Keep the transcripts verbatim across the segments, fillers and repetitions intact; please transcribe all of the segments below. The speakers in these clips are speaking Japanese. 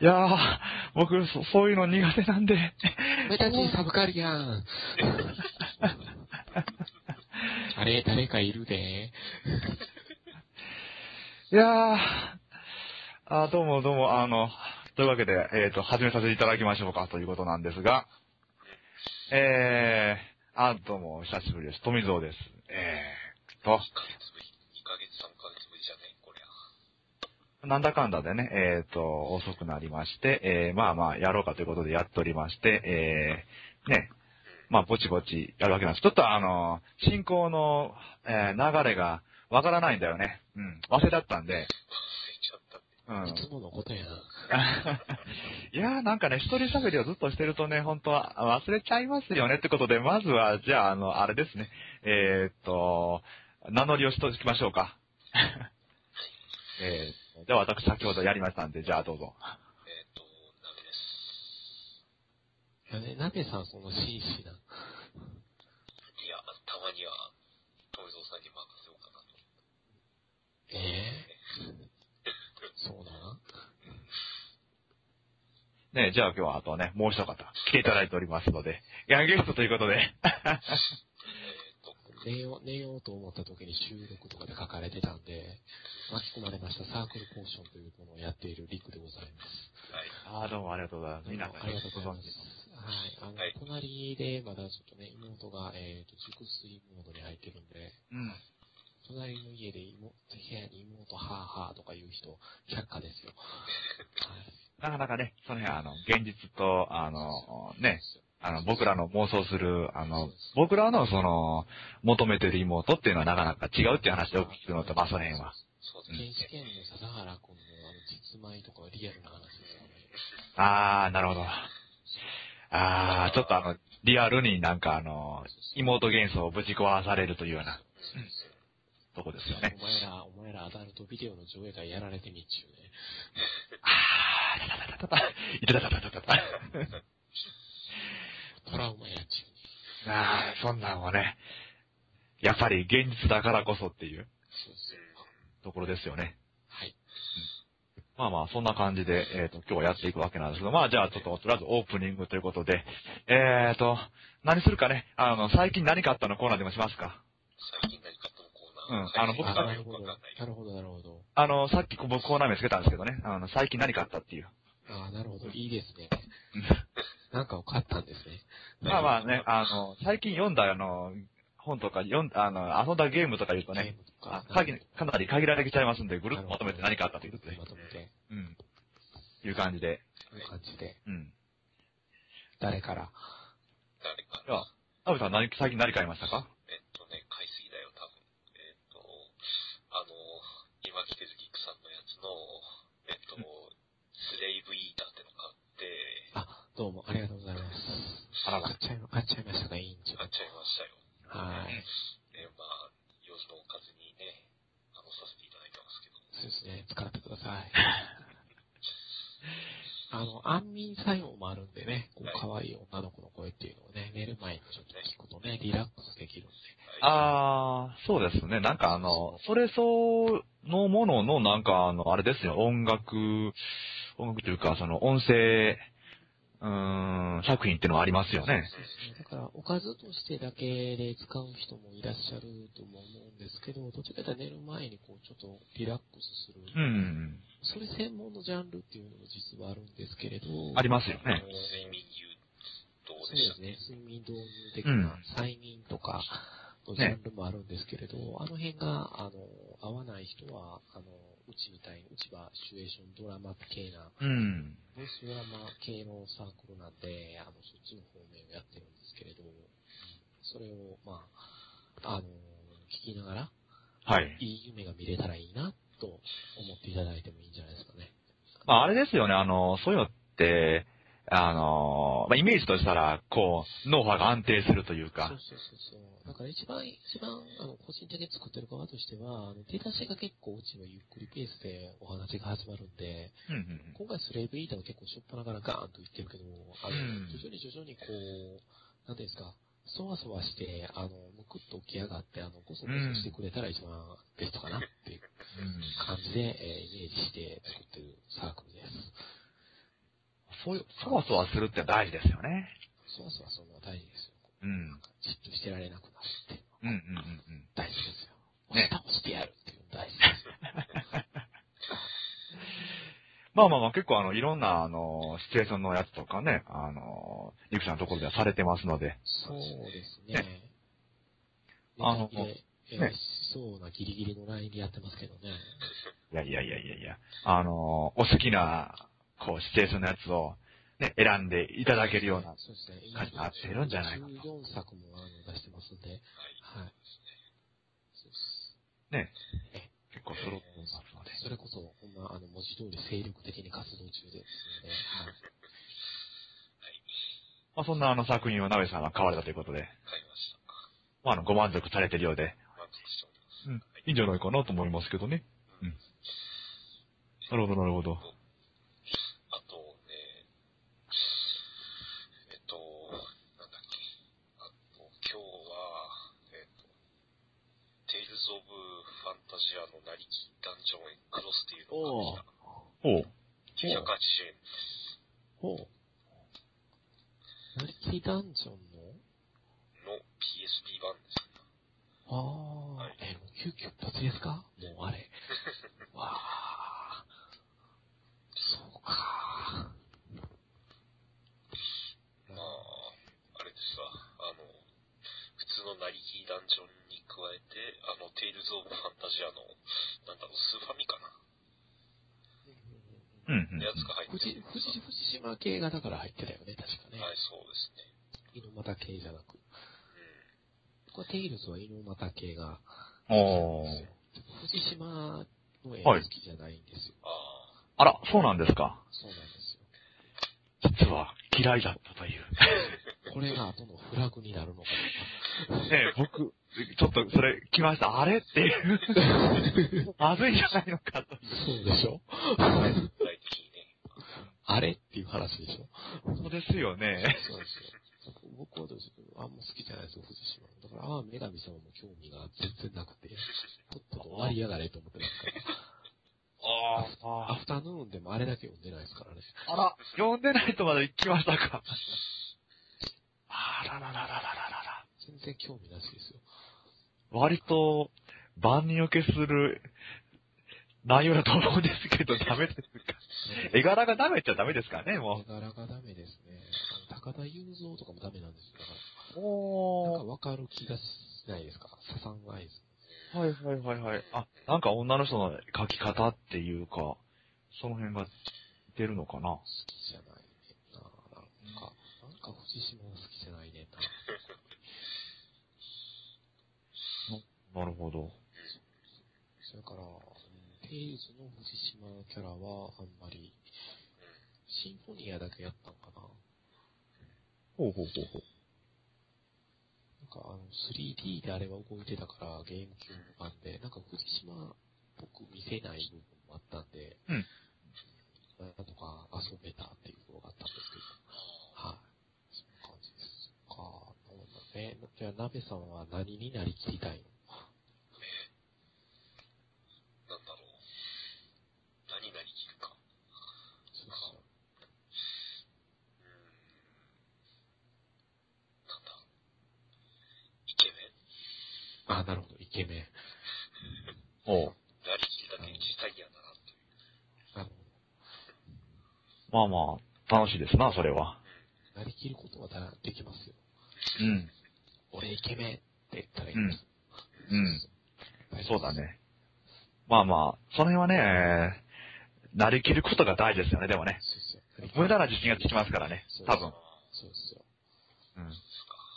やー、僕そ、そういうの苦手なんで。 メタチンサブカリアン。あれ、誰かいるで。 いやー、あどうもどうも、あの、というわけで、えっと、始めさせていただきましょうかということなんですが、えー、あ、どうも、久しぶりです。富蔵です。えーと、 にかげつぶり、にかげつ、さんかげつぶりじゃねこりゃ。 なんだかんだでね、えっと、遅くなりまして、えー、まあまあ、やろうかということでやっておりまして、えー、ね、まあ、ぼちぼちやるわけなんです。ちょっとあの、進行の、えー、流れがわからないんだよね。うん、忘れだったんで。 忘れちゃったって。 うん。 いつものことやな。 いやーなんかね、一人喋りをずっとしてるとね、本当は忘れちゃいますよねってことで、まずは、じゃあ、あの、あれですね。えー、っと、名乗りをしときましょうか。えー、じゃあ私先ほどやりましたんで、じゃあどうぞ。 えっと、ナメです。 いやね、ナベさんその紳士な。 いや、たまには、富蔵さんに任せようかなと。 ええー、そうだな。 ね、じゃあ今日はあとね、もう一方来ていただいておりますので、いや、ゲストということで。 えっと、 寝よう、寝ようと思った時に収録とかで書かれてたんで、巻き込まれましたサークルポーションというものをやっているリクでございます。 はい。 ああ、どうもありがとうございます。みんなありがとうございます。 ご存知はい。あの、 はい隣でまだちょっとね、妹が、えっ、と、熟睡モードに入ってるんで、 の。うん。 隣の家で妹、部屋に妹、はぁはぁとか言う人、百科ですよ。はい。 なかなかね、その辺あの、現実と、あの、ね、あの、僕らの妄想する、あの、僕らのその、求めてる妹っていうのはなかなか違うっていう話でよく聞くのと、まあ、その辺は。 そうですね。 原始圏の笹原君のあの実米とかはリアルな話ですよね。 あー、なるほど。あー、ちょっとあの、リアルになんかあの、妹幻想をぶち壊されるというような、とこですよね。 お前ら、お前らアダルトビデオの上映会やられてみっちゅうね。 あー、たたたたたた、いたたたたたたた。 トラウマやっちゅうね。 あー、そんなんもね、やっぱり現実だからこそっていうそうそう。 ところですよね。 はい。 まあまあ、そんな感じで、えっと、今日はやっていくわけなんですけど、まあじゃあちょっと、とりあえずオープニングということで、えっと、何するかね、あの、最近何かあったのコーナーでもしますか？ 最近何かとのコーナー。 うんあの僕あ、 がなるほど。 よくわかんないなるほど、なるほど。 あの、さっき僕コーナー名つけたんですけどね、あの、最近何かあったっていう。 あなるほど。いいですね。 うんなんかを買ったんですね。 まあまあね、あの、最近読んだあの、本とか読んあの、遊んだゲームとか言うとゲーね、 ムとかあ。かぎかなり限られてきちゃいますんで、ぐるっとまとめて何かあったということで。 まとめて。 うん。いう感じで。 こういう感じで。 うん。 誰から誰かでは、アブさん何、最近何買いましたか？ えっとね、買いすぎだよ、多分。えっと、あの、今来てるギクさんのやつの、えっと、スレイブイーターっての買って、 あ、どうもありがとうございます。 あらら買っちゃいま、買っちゃいましたか、委員長。 買っちゃいましたよ。 はい。 えまあ、様子のおかずにね、あの、させていただいてますけど。 そうですね。使ってください。あの、安眠作用もあるんでね、こう、可愛い女の子の声っていうのをね、寝る前にちょっと聞くとね、リラックスできるんで。 あー、そうですね。なんかあの、それ相のものの、なんかあの、あれですよ、音楽、音楽というか、その、音声、うーん、作品っていうのはありますよね。 そうですね。だから、おかずとしてだけで使う人もいらっしゃるとも思うんですけど、どちらかというと寝る前にこう、ちょっとリラックスする。 うん。 それ専門のジャンルっていうのも実はあるんですけれど。 ありますよね。 睡眠誘導そうでしたですね。睡眠導入的うんな催眠とかのジャンルもあるんですけれど、あの辺が、あの、合わない人は、あの、うちみたいに、うちはシチュエーションドラマ系な、 うん。 ボイスドラマ系のサークルなんで、あの、そっちの方面をやってるんですけれど、それを、まあ、あの、聞きながら、 はい。 いい夢が見れたらいいな、と思っていただいてもいいんじゃないですかね。 まあ、あれですよね、あの、そういうのって、あの、まあ、イメージとしたら、こう、脳波が安定するというか。 そうそうそうそう。だから一番、一番、あの、個人的に作ってる側としては、あの、出だしが結構うちはゆっくりペースでお話が始まるんで、 うんうん今回スレイブイーターは結構しょっぱなからガーンと言ってるけど、あの、 うん徐々に徐々にこう、なんていうんですか、そわそわして、あの、むくっと起き上がって、あの、ゴソゴソしてくれたら一番ベストかなっていううん。 感じで、えーイメージして作ってるサークルです。 そういう、そわそわするって大事ですよね。 そわそわするのは大事ですよ。 うんなんかじっとしてられなくなるっていううんうんのはうんうん。 大事ですよ。 ね押してやるっていうの大事ですよ。 まあまあまあ結構あの、いろんなあの、シチュエーションのやつとかね、あの、リクさんのところではされてますので。 そうですね。 ねあのネタ切れ、えーねしそうなギリギリのラインでやってますけどね。 いやいやいやいやいや、あの、お好きな、こう、シチュエーションのやつを、ね、選んでいただけるようなそうですね。 感じになってるんじゃないかと。 じゅうよんさくもあの出してますんで、はい。そうですねえ。 結構揃ってますので。 それこそ、ほんま、あの、文字通り精力的に活動中ですので、はい。 まあそんなあの作品を鍋さんは買われたということで、 買いました。 まああの、ご満足されてるようで、 満足しております。 うん、いいんじゃないかなと思いますけどね。うん。なるほど、なるほど。 あとね、えっと、なんだっけ。あと、今日は、えっと、テイルズ・オブ・ファンタジアのなりきダンジョンへクロスっていうのが来た。 ほう。 ひゃくはちじゅうえんです。 ほう。なりきりダンジョンのの ピーエスピー 版ですね。 ああ、 はいえ、もう急遽一発ですかもうあれ。わあ。そうか。 まあ、あれですわ。あの、普通のなりきりダンジョンに加えて、あの、テイルズ・オブ・ファンタジアの、なんだろう、スーファミかな。 うん、うん。 やつが入って藤、 る。 藤、藤島系がだから入ってたよね、確かね。 はい、そうですね。 猪俣系じゃなく。 うん。 僕はテイルズは猪俣系が、 おー。 藤島の絵が好きじゃないんですよ。 ああら、そうなんですか。 そうなんですよ。 実は嫌いだったという。 これが後のフラグになるのかねえ、僕、ちょっとそれ来ました。あれっていう。まずいんじゃないのかと。 そうでしょあ、具体的にね。 あれっていう話でしょそうですよね。 そうですよ。僕はどうしようあんま好きじゃないですよ、藤島。だから、ああ、女神様も興味が全然なくて、とっとと終わりやがれと思ってますから。 あアフタヌーンでもあれだけ読んでないですからね。 あ。あら、読んでないとまで行きましたか。あらららららららら。 全然興味なしですよ。 割と、万人受けする内容だと思うんですけど、ダメですか。絵柄がダメっちゃダメですかね、も絵柄がダメですね。あの高田雄三とかもダメなんですよ。だから、 う。おなんかわかる気がしないですかササンアイズ。 はいはいはいはい。あ、なんか女の人の描き方っていうか、その辺が出るのかな。 好きじゃないねんな。なんか、なんか藤島が好きじゃないねんな。 なるほど。 それから、うんテイルズの藤島キャラはあんまり、シンフォニアだけやったんかな。 ほうほうほうほう。 なんかあの スリーディー であれは動いてたからゲームキューブ版で、なんか藤島っぽく見せない部分もあったんで、 うんなんとか遊べたっていうところがあったんですけど、はい。そんな感じですか。そうだね。じゃあ、鍋さんは何になりきりたいのなんだろう。何々聞くか。 そうそう。 うーん。なんだ。イケメンあ、なるほど、イケメン。 おう。 なりきりだけにしたいやな、という。 あの、 まあまあ、楽しいですな、それは。 なりきることはだできますよ。 うん。 俺イケメンって言ったらいいんです。 うん。 大丈夫ですそうだ。ね。まあまあ、その辺はね、えーなりきることが大事ですよね、でもね。 そうそう。 無駄な自信がつきますからね、 そう多分。 そうですよ。 うん。 ですか。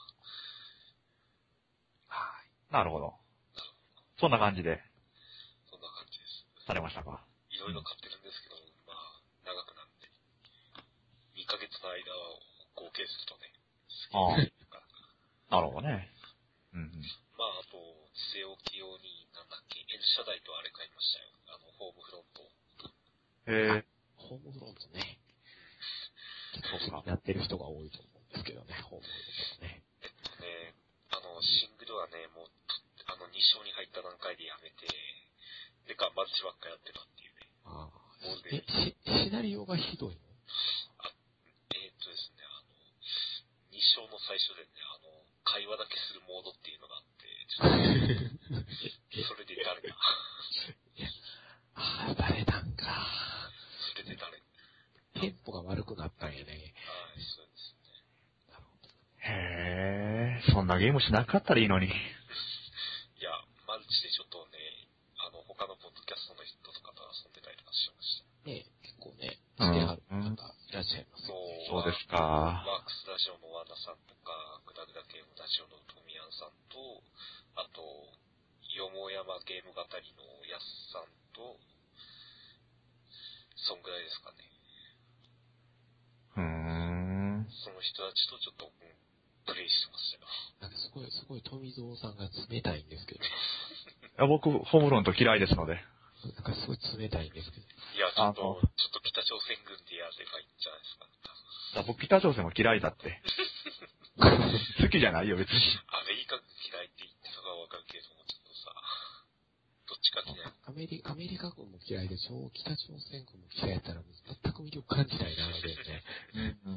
はい。なるほど。そんな感じでそんな感じです。 されましたか。 いろいろ買ってるんですけど、まあ、長くなって。にかげつの間を合計するとね、すああげえから。 なるほどね。うんうん。 まあ、あと、据え置き用に、なんだっけ、N 社台とあれ買いましたよ。あの、ホームフロント。 へえ。 ホームフロントね。結そうか構やってる人が多いと思うんですけどね、ホームフロントね。 えっとね、あの、シングルはね、もう、あの、に章に入った段階でやめて、で、頑張ってばっかやってたっていうね。 ああ。 もうねえ、し、シナリオがひどいのあ、 章の最初でね、あの、会話だけするモードっていうのがあって、ちょっと、それで誰だああ、誰なんか。 それで誰テンポが悪くなったんやね。 はい、そうですね。 なるほど。 へえ、そんなゲームしなかったらいいのに。 いや、マルチでちょっとね、あの、他のポッドキャストの人とかと遊んでたりとかしました。 ね結構ね、してはる方いらっしゃいます。 そう、 そうですか。 ワークスラジオのワナさんとか、グダグダゲームラジオのトミヤンさんと、あと、よもやまゲーム語りのヤスさんと、そんぐらいですかね。 うーん。 その人たちとちょっと、うん、プレイしてましたよ。 なんかすごい、すごい富蔵さんが冷たいんですけど。 いや僕、ホームロンと嫌いですので。 なんかすごい冷たいんですけど。 いや、ちょっと、ちょっと北朝鮮軍でやればいいんじゃないですか。 僕、北朝鮮も嫌いだって。好きじゃないよ、別に。 アメリカ軍嫌いって言ってたかはわかるけれども、ちょっとさ、どっちか嫌い。 アメリアメリカ軍も嫌いで、超北朝鮮軍も嫌いやったら、全く魅力感じないな、のでね。 うん。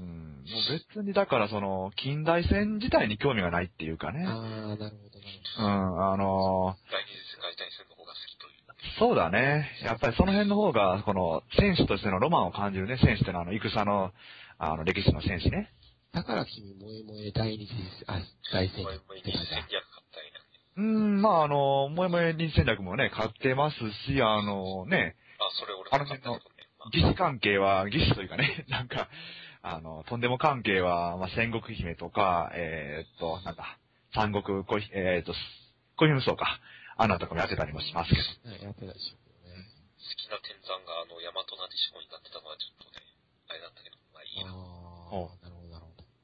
もう別に、だからその、近代戦自体に興味がないっていうかね。 あー、なるほど、なるほど。 うん、あのー、 第二次世界大戦の方が好きという。 そうだね。やっぱりその辺の方が、この、戦士としてのロマンを感じるね。戦士ってのは、あの、戦の、あの、歴史の戦士ね。 だから君、萌え萌え第二次あ大戦略って感じだ。 戦略買ったんやね。 うーん、まああの、萌え萌え二次戦略もね、買ってますし、あのね、 あ、それ俺あの辺の、義士関係は、義士というかね、なんか、あの、とんでも関係は、まあ、戦国姫とか、えー、っと、なんだ、三国恋、えー、っと、恋姫そうか。あのとかもやってたりもしますけど。 はい、やってたでしょうね。 好きな天山があの、大和なでしこになってたのはちょっとね、あれだったけど、まあいいな。 ああ、なるほど、なるほど。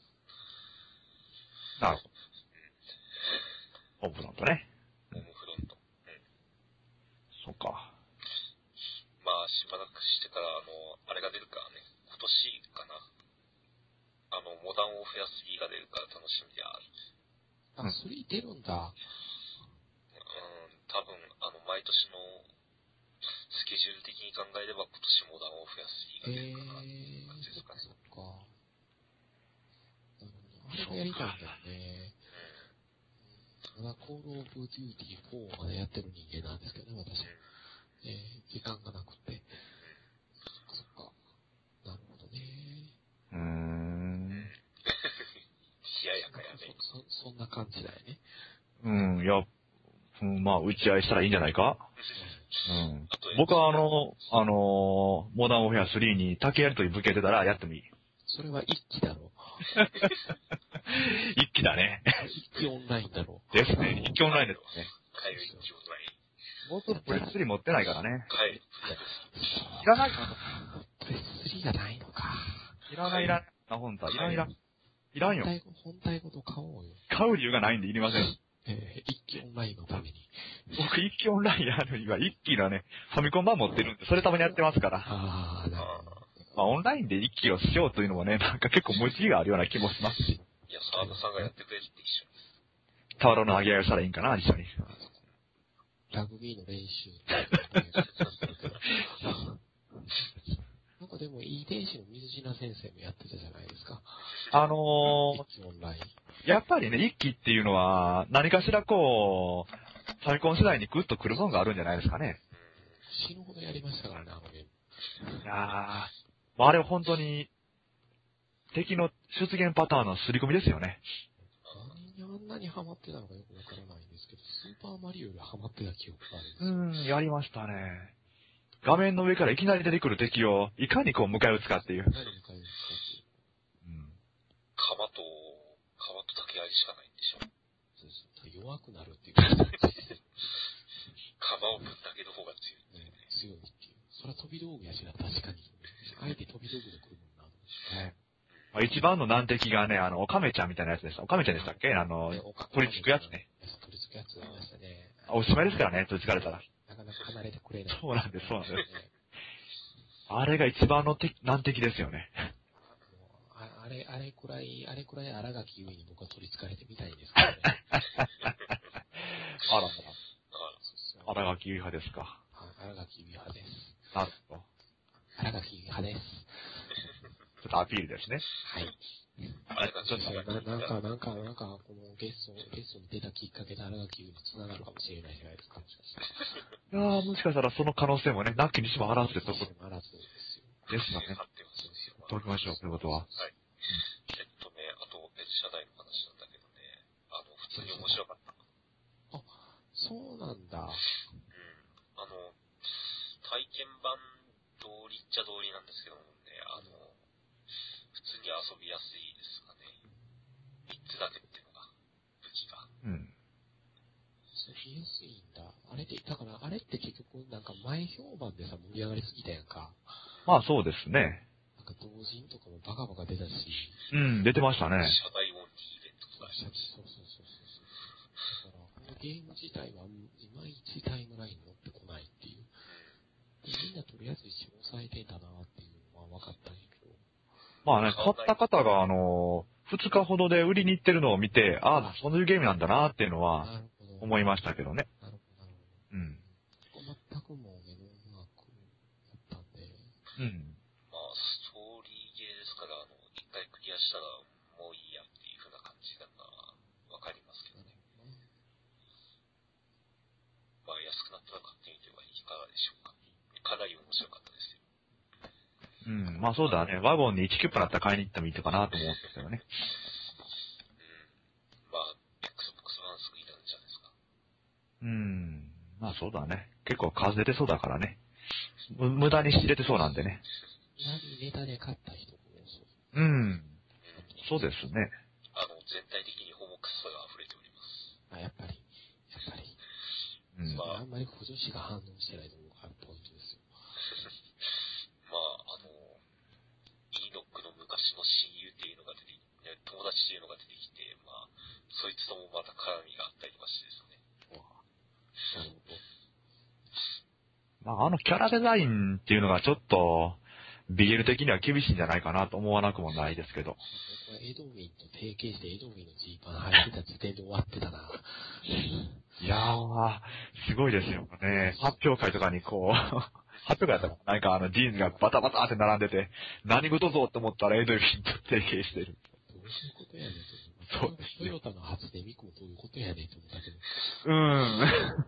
なるほど。ホームフロントね。 ホームフロント。うん。 そうか。 まあ、しばらくしてから、あの、あれが出るからね、今年かな。あの、モダンオフェアスリーが出るから楽しみである。 あ、スリー出るんだ。 うん、多分、あの、毎年のスケジュール的に考えれば、今年モダンオフェアスリーが出るかなっていう感じですかね。 そっか。なるほど。あれがやりたいんだよね。うん。まだコールオブデューティーフォーまでやってる人間なんですけどね、私。えー、時間がなくて。そっか。なるほどね。 うーん。 冷ややかやね。 そ、そ、そんな感じだよね。 うん、いや、うん、まあ、打ち合いしたらいいんじゃないか。うん。僕はあの、あの、モダンオフェアスリーに竹槍という武器が出たらやってもいい。 それは一機だろ。 一気だね。 一機オンラインだろ。 ですね。一気オンラインですね。 帰る一気オンライン。 僕、プレススリー持ってないからね。 帰る。 いらないプレススリーがないのか。 いらない、いらない。あ、ほんといらん、いらん。いらんよ。 本体ごと買おうよ。 買う理由がないんでいりません。 えー、一機オンラインのために。 僕、一気オンラインやるには、一気のね、ファミコン版持ってるんで、それたまにやってますから。 ああ、なるほど。 まあ、オンラインで一気をしようというのもね、なんか結構思いつきがあるような気もしますし。 いや、沢田さんがやってくれるって一緒に。 タワロの上げ合いをしたらいいんかな、一緒に。 ラグビーの練習。なんかでも、遺伝子の水品先生もやってたじゃないですか。 あのー、 一機オンライン。 やっぱりね、一気っていうのは、何かしらこう、ファミコン世代にグッと来るものがあるんじゃないですかね。 死ぬほどやりましたからね、あのゲーム。 いやー、あれは本当に、敵の出現パターンの刷り込みですよね。 何にあんなにハマってたのかよくわからないんですけど、スーパーマリオよりハマってた記憶があるんですよ。 うん、やりましたね。画面の上からいきなり出てくる敵を、いかにこう迎え撃つかっていう。 何に迎え撃つかっていう。 うん。 鎌と、鎌と竹槍しかないんでしょ。 そうそう。弱くなるっていう感じで。 鎌をぶん投げる方が強い、 ね。強いっていう。それは飛び道具やしな、確かに。相手飛び道具で来るもんな。 ね、まあ、一番の難敵がね、あの、オカメちゃんみたいなやつでした。オカメちゃんでしたっけあの、取り付くやつね。 取り付くやつありましたね。 おしまいですからね、取り付かれたら。 なかなか離れてくれない。 そうなんです、そうなんです。あれが一番の敵難敵ですよね。 ああれ、あれくらい、あれくらい荒垣結衣に僕は取り付かれてみたいんですけどね。 あらら。荒垣結衣派ですか。 荒垣結衣派です。 なるほど。 荒垣結衣派です。 ちょっとアピールですね。 はい。 あれがちょっとななんか、なんか、なんか、このゲスト、ゲストに出たきっかけで新垣結衣に繋がるかもしれないじゃないですか。 いやー、もしかしたらその可能性もね、なきにしもあらずでとこ西村そうですよ。 ですよね。とおきましょう、ということは。 はい。えっとね、あと、別社代の話なんだけどね、あの、普通に面白かった。 あ、そうなんだ。 うん。あの、体験版通りっちゃ通りなんですけどもね、あの、普通に遊びやすいですかね。みっつだけっていうのが、武器が。 うん。 遊びやすいんだ。あれって、だから、あれって結局、なんか前評判でさ、盛り上がりすぎたやんか。 まあそうですね。 なんか同人とかもバカバカ出たし。 うん、出てましたね。 社代オンリーイベントとか。 そうそうそうそうそう。だから、このゲーム自体はいまいちタイムラインに乗ってこないっていう。でみんなとりあえず一応抑えてんだなっていうのは分かったんやけど。 まあね、買った方が、あの、ふつかほどで売りに行ってるのを見て、ああ、そういうゲームなんだなっていうのはなるほど。 思いましたけどね。 なるほど、なるほど。 うん。 全くもう目のマークやったんで。 うん。 まあ、ストーリーゲーですから、あの、一回クリアしたらもういいやっていう風な感じなのはわかりますけどね。まあ、安くなったら買ってみてはいかがでしょうか。かなり面白かったですよ。 うん。まあそうだね。ワゴンにいちキュッパだったら買いに行ってもいいかなと思うんですけどね。 うん。まあ、Xbox ファンすぐいたんじゃないですか。 うん。まあそうだね。結構数出てそうだからね。む無駄に仕入れてそうなんでね。 何ネタで買った人もそう。 うん。そうですね。 あの、全体的にホモクスさが溢れております。 あ、やっぱり。やっぱり。 うん。 まあ、あんまり補助子が反応してないところがあるポイントですよ。 まあ、あの、イーノックの昔の親友っていうのが出てきて、友達っていうのが出てきて、まあ、そいつともまた絡みがあったりとかしてですね。 なるほど。 まああのキャラデザインっていうのがちょっと、ビゲル的には厳しいんじゃないかなと思わなくもないですけど。 僕はエドウィンと提携してエドウィンのジーパン履いてた時点で終わってたな。 いやー、すごいですよね。発表会とかにこう、発表会やったらなんかあのジーンズがバタバタって並んでて、何事ぞって思ったらエドウィンと提携してる。 どういうことやねんと。 そうですトヨタの初音ミクもどういうことやねんと思ったけど。 うーん。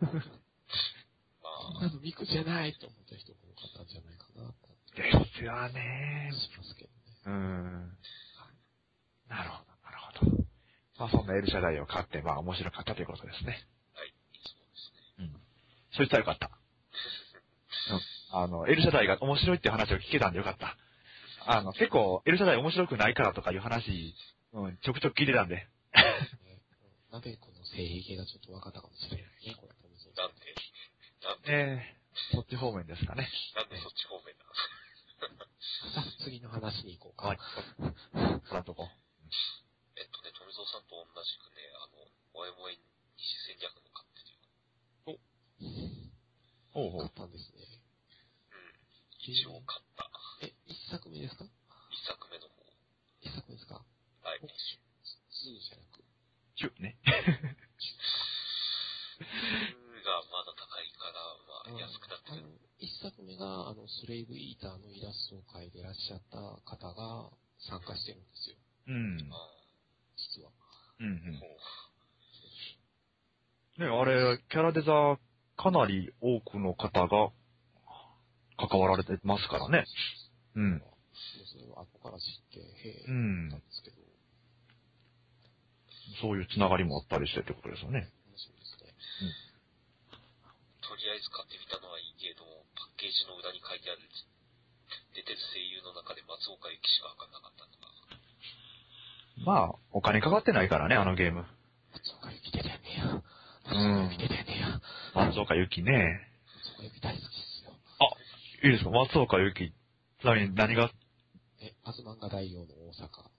まあ、 まずミクじゃないと思った人も多かったんじゃないかなと。 ですよねしますけどね。 うーん。なるほど、なるほど。まあそんなエルシャダイを買って、まあ面白かったということですね。 はい、そうですね。 うん。そいつはよかった。うん。あの、エルシャダイが面白いっていう話を聞けたんでよかった。あの、結構、エルシャダイ面白くないからとかいう話、うん、ちょくちょく聞いてたんで。 なべこの性癖がちょっと分かったかもしれないね、これ。 なんで、なんで、 えー、そっち方面ですかね。 なんでそっち方面なんですか。 さあ、次の話に行こうか。 はい。そらんとこ。 えっとね、富蔵さんと同じくね、あの、萌え萌え西戦略の買ってるよ。 ほうほう。 買ったんですね。 うん。一応買った。 え、一作目ですか？ 一作目の方。 一作目ですか？ はい。 ツーじゃなく。 チュね。 ツーがまだ高いから、まあ、安くなってる。 一作目が、あの、スレイブイーターのイラストを描いてらっしゃった方が参加してるんですよ。 うん。 実は。 うんうん。ね、あれ、キャラデザ、かなり多くの方が関わられてますからね。うん。 それを後から知って、へえ、 うん。 なんですけど。 そういうつながりもあったりしてってことですよね。 楽しみですね。 とりあえず買ってみたのはいいけれども、パッケージの裏に書いてある、出てる声優の中で松岡由紀しかわかんなかったのが。 まあ、お金かかってないからね、あのゲーム。 松岡由紀出てんねや。松うん岡由紀出てんねや。 松岡由紀ね。 松岡由紀大好きですよ。 あ、いいですか、松岡由紀。ちなみに何がえ、アズマンガ大王の大阪。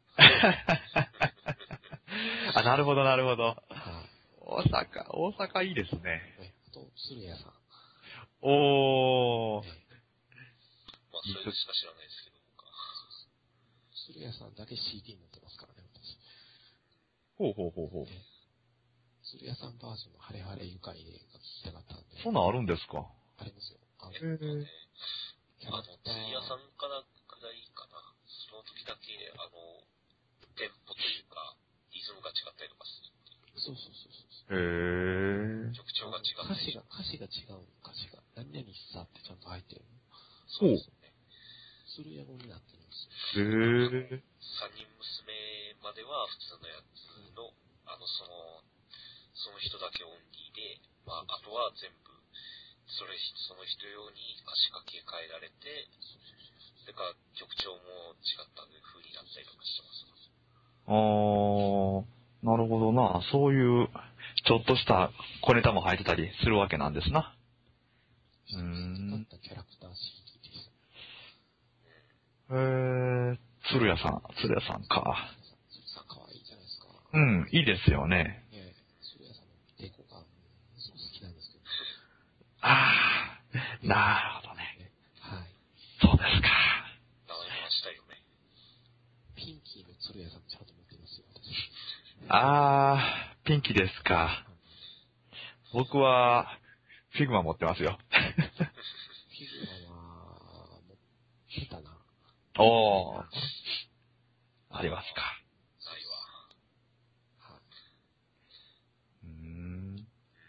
あ、なるほど、なるほど。 はい。 大阪、大阪いいですね。 え、あと、鶴屋さん。 おー。 えまあ、それしか知らないですけど、僕は。 鶴屋さんだけ シーディー 持ってますからね、私。 ほうほうほうほう。 え鶴屋さんバージョンのハレハレ愉快でが聞きたかったんで。 そんなんあるんですか？ ありますよ。あの、 えっとね、 キャラあの、 クター釣り屋さんからくらいかな。その時だけ、あの、 テンポというか、リズムが違ったりとかする。 そうそうそうそう。 へー。 曲調が違ったり。 歌詞が、歌詞が違う。歌詞が。何々さってちゃんと入ってる。 そうですね。 鶴屋語になってるんですよ。 へー。 三人娘までは普通のやつの、あの、その、その人だけオンリーで、まあ、あとは全部、それ、その人用に歌詞書き換えられて、それから曲調も違った風になったりとかしてます。 あー、なるほどな。そういう、ちょっとした小ネタも入ってたりするわけなんですな。うーん。 使ったキャラクター シーディー です。 へー、鶴屋さん、鶴屋さんか。 鶴さん可愛いじゃないですか。 うん、いいですよね。 ええ、鶴屋さんのデコが、すごく好きなんですけど。 あー、なるほどね。 はい。 そうですか。 名前もしたいよね。 ピンキーの鶴屋さんちゃんと持ってますよ、私。 あー、ピンキですか。僕は、フィグマ持ってますよ。 フィグマは、持ってたな。 おー。ありますか。 ないわ。 はい。 うーん。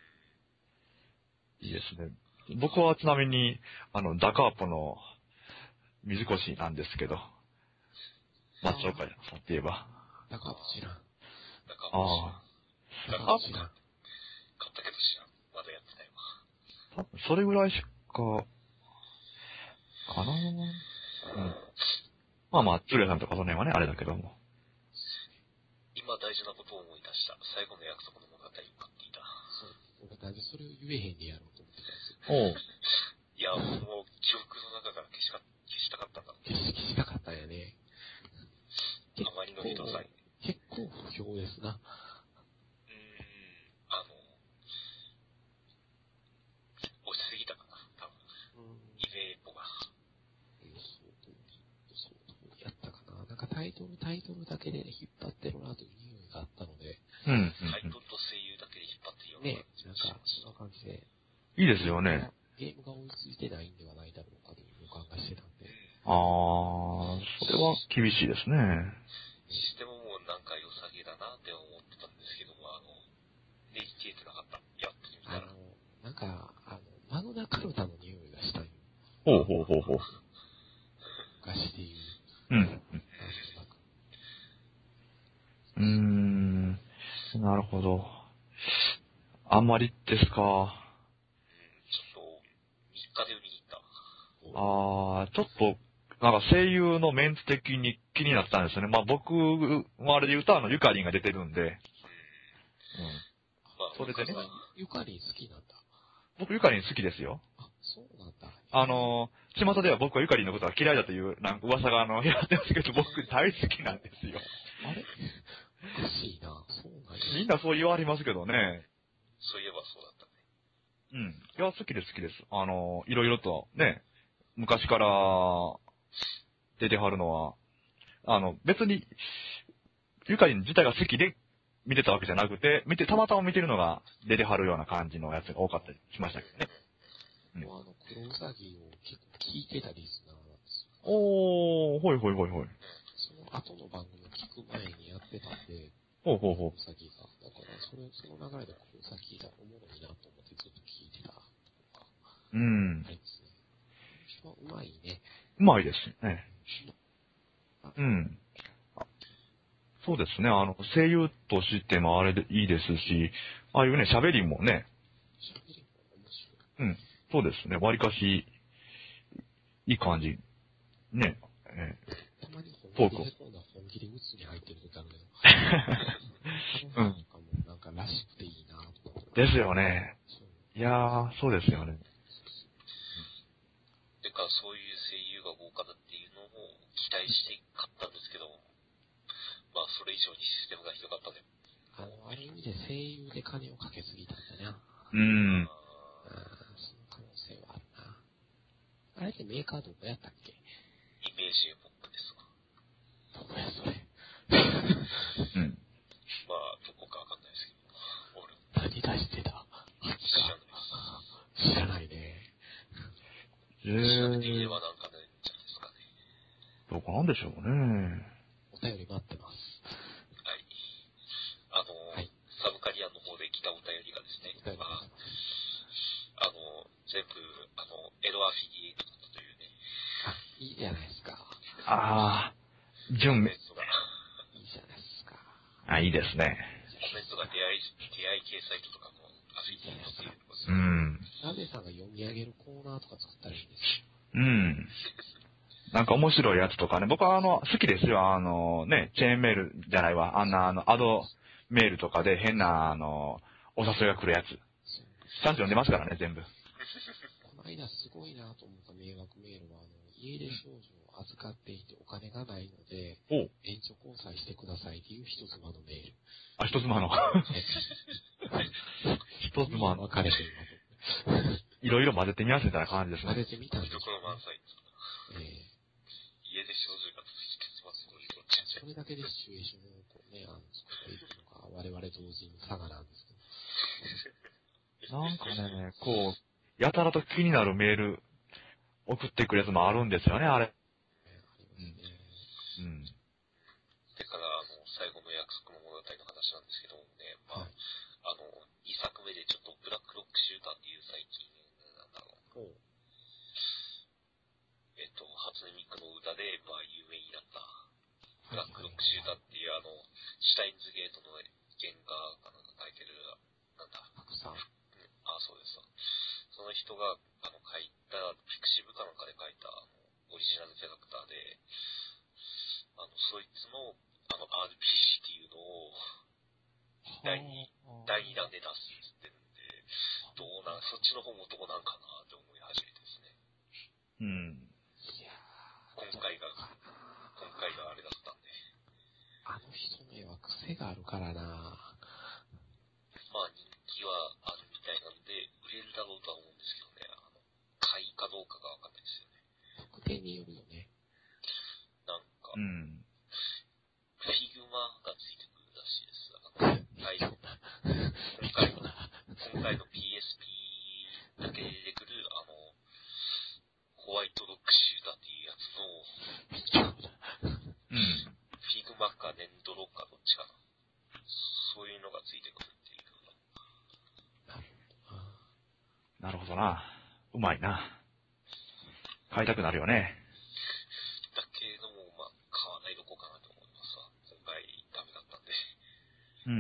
いいですね。僕はちなみに、あの、ダカーポの水越なんですけど、松岡さんって言えば。 だから知らん。 だから、 あだから知らん。 買ったけど知らん。まだやってないわ。 あ、多分それぐらいしか、かな。うん。まあまあ、鶴屋さんとかその辺はね、あれだけども。 今大事なことを思い出した。最後の約束の物語を買っていた。 そう。俺なんでそれを言えへんでやろうと思ってたんですよ。 おう。 いや、もう記憶の中から消しか消したかったんだ。 消し消したかったんやね。 あまりのひどさに。 結構不評ですな。 うーん、あの、押しすぎたかな、多分。 うん。 イベーポが。 そう、そうやったかな。なんかタイトル、タイトルだけで引っ張ってるなという匂いがあったので。 うん。 タイトルと声優だけで引っ張っていいよね、なんか、そんな感じで。 いいですよね。 ゲームが追いついてないんではないだろうかという予感がしてたんで。 あー、それは厳しいですね。 システムもなんか良さげだなって思ってたんですけども、あの、ネジ消えてなかった。やってみたら。 あの、なんか、あの、マグナカルタの匂いがしたんよ。 ほうほうほうほう。 がしている。 うん。 なんとなく。 うーん。なるほど。あんまりですか。 うん、ちょっと、みっかで売りに行った。 あー、ちょっと、なんか声優のメンツ的に気になったんですよね。まあ僕、まああれで言うとあの、ゆかりんが出てるんで。うん。 まあ、 それでね僕はゆかりん好きなんだ。 僕、ゆかりん好きですよ。 あ、そうなんだ。 あの、巷では僕はゆかりんのことが嫌いだという、なんか噂があの、やってますけど、僕大好きなんですよ。 あれおかしいな。そうなんや。 みんなそう言われますけどね。 そういえばそうだったね。 うん。いや、好きです、好きです。あの、いろいろとね、昔から出てはるのは、あの、別に、ゆかりん自体が好きで見てたわけじゃなくて、見て、たまたま見てるのが出てはるような感じのやつが多かったりしましたけどね。うんもうあの、黒うさぎを結構聞いてたリスナーなんですよ。 おー、ほいほいほいほい。 その後の番組を聞く前にやってたんで、 ほうほうほう黒。うさぎが。だから、それ、その流れで黒うさぎがおもろいなと思ってずっと聞いてたとか、 うんあ。りますね。人はうまいね。 うまいですね。うん。あそうですね。あの、声優としてもあれでいいですし、ああいうね、喋りもね、 喋りも面白い。 うん。そうですね。割かし、いい感じ。ね。えたまにトーク本気で今度は本気で鬱に入ってる時あるけど、 うんあの人とかもなんからしくていいなと思って。 ですよね。 そういやー、そうですよね。 てか、そういう声優が豪華だっていうのを期待して買ったんですけど、まあ、それ以上にシステムがひどかったね。 あの、ある意味で声優で金をかけすぎたんだな。 うん。 あーその可能性はあるな。あれってメーカーどこやったっけ？ イメージポップですわ。 どこやそれ。 うん。 まあ、どこかわかんないですけど、俺、 何出してた？ 知らないです。 知らないね。 え調べてみれー、 ばなんかないんじゃないですかね。 どこなんでしょうね。 お便り待ってます。 ですね。まあ、あの、全部、あの、エロアフィリエイトだったというね。 あ、いいじゃないですか。 ああ、順、 コメントが。 いいじゃないですか。 あ、いいですね。 コメントが出会い、出会い系サイトとかのアフィリエイトっていうことですうね。 ん。 なぜさんが読み上げるコーナーとか作ったらいいんですうよ。 ん。なんか面白いやつとかね、僕はあの、好きですよ。あの、ね、チェーンメールじゃないわ。あんな、あの、アドメールとかで変な、あの、お誘いが来るやつ。ちゃんと読んでますからね、全部。 この間すごいなと思った迷惑メールは、あの、家出少女を預かっていてお金がないので、援助交際してくださいっていう一つ間のメール。 あ、一つ間の。一つ間の。 分かれてるなと。 いろいろ混ぜてみますみたいな感じですね。 混ぜてみたんですよ、 この満載ですか。 ええ家出少女が続き結末の人をちゃちゃそれだけでシチュエーションをこうね、あの、作っていくのが我々同時に佐賀なんですけど。 なんかね、こう、やたらと気になるメール送ってくるやつもあるんですよね、あれ。 ええありますね。 うん。 でから、あの、最後の約束の物語の話なんですけどもね、まあ、 はいあの、にさくめでちょっとブラックロックシューターっていう最近、なんだろう、 ほう。 えっと、初音ミクの歌で、まあ、有名になった、ブラックロックシューターっていう、あの、シュタインズゲートの原画かなんか書いてる、なんだ、 たくさん。 あ、そうです。その人が、あの、書いた、ピクシブかなんかで書いた、あの、オリジナルキャラクターで、あの、そいつの、あの、アールピージー っていうのを、第二、第二弾で出すって言ってるんで、どうなん、そっちの方もどうなんかなって思い始めてですね。 うん。 いや今回が、今回があれだったんで。 あの人の絵は癖があるからな。 まあ人気はあるみたいなんで、売れるだろうとは思うんですけどね、あの、買いかどうかがわかんないですよね。 特典によるよね。 なんか、 うん。 フィグマがついてくるらしいです。あの、タイ今回の、今回の ピーエスピー だけで出てくる、あの、ホワイトロックシューターっていうやつの、 うん。 フィグマかネンドロかどっちかな。そういうのがついてくるっていうのが。 なるほどな。うまいな。買いたくなるよね。 だけども、まあ、買わないどこかなと思いますわ。今回ダメだったんで。 うん。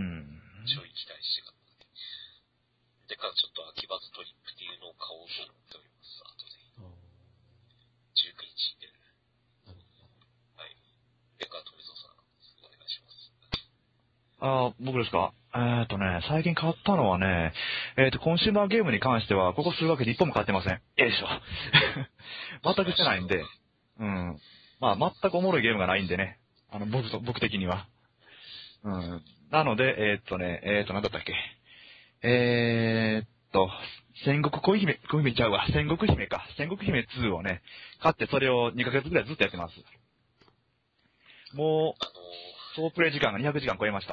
ちょい期待してかったんで。でからちょっと秋バズトリップっていうのを買おうと思っております。後で。じゅうくにちに出る。 なるほど。 はい。でから富蔵さん、お願いします。 あ、僕ですか？えっとね、最近買ったのはね、えっと、コンシューマーゲームに関しては、ここ数ヶ月一本も買ってません。よいしょ。全くしてないんで、うん。まあ、全くおもろいゲームがないんでね。あの、僕と、僕的には。うん。なので、えっとね、えっと、なんだったっけ。えーっと、戦国恋姫、恋姫ちゃうわ。戦国姫か。戦国姫ツーをね、買ってそれをにかげつぐらいずっとやってます。もう、 あの総プレイ時間がにひゃくじかん超えました。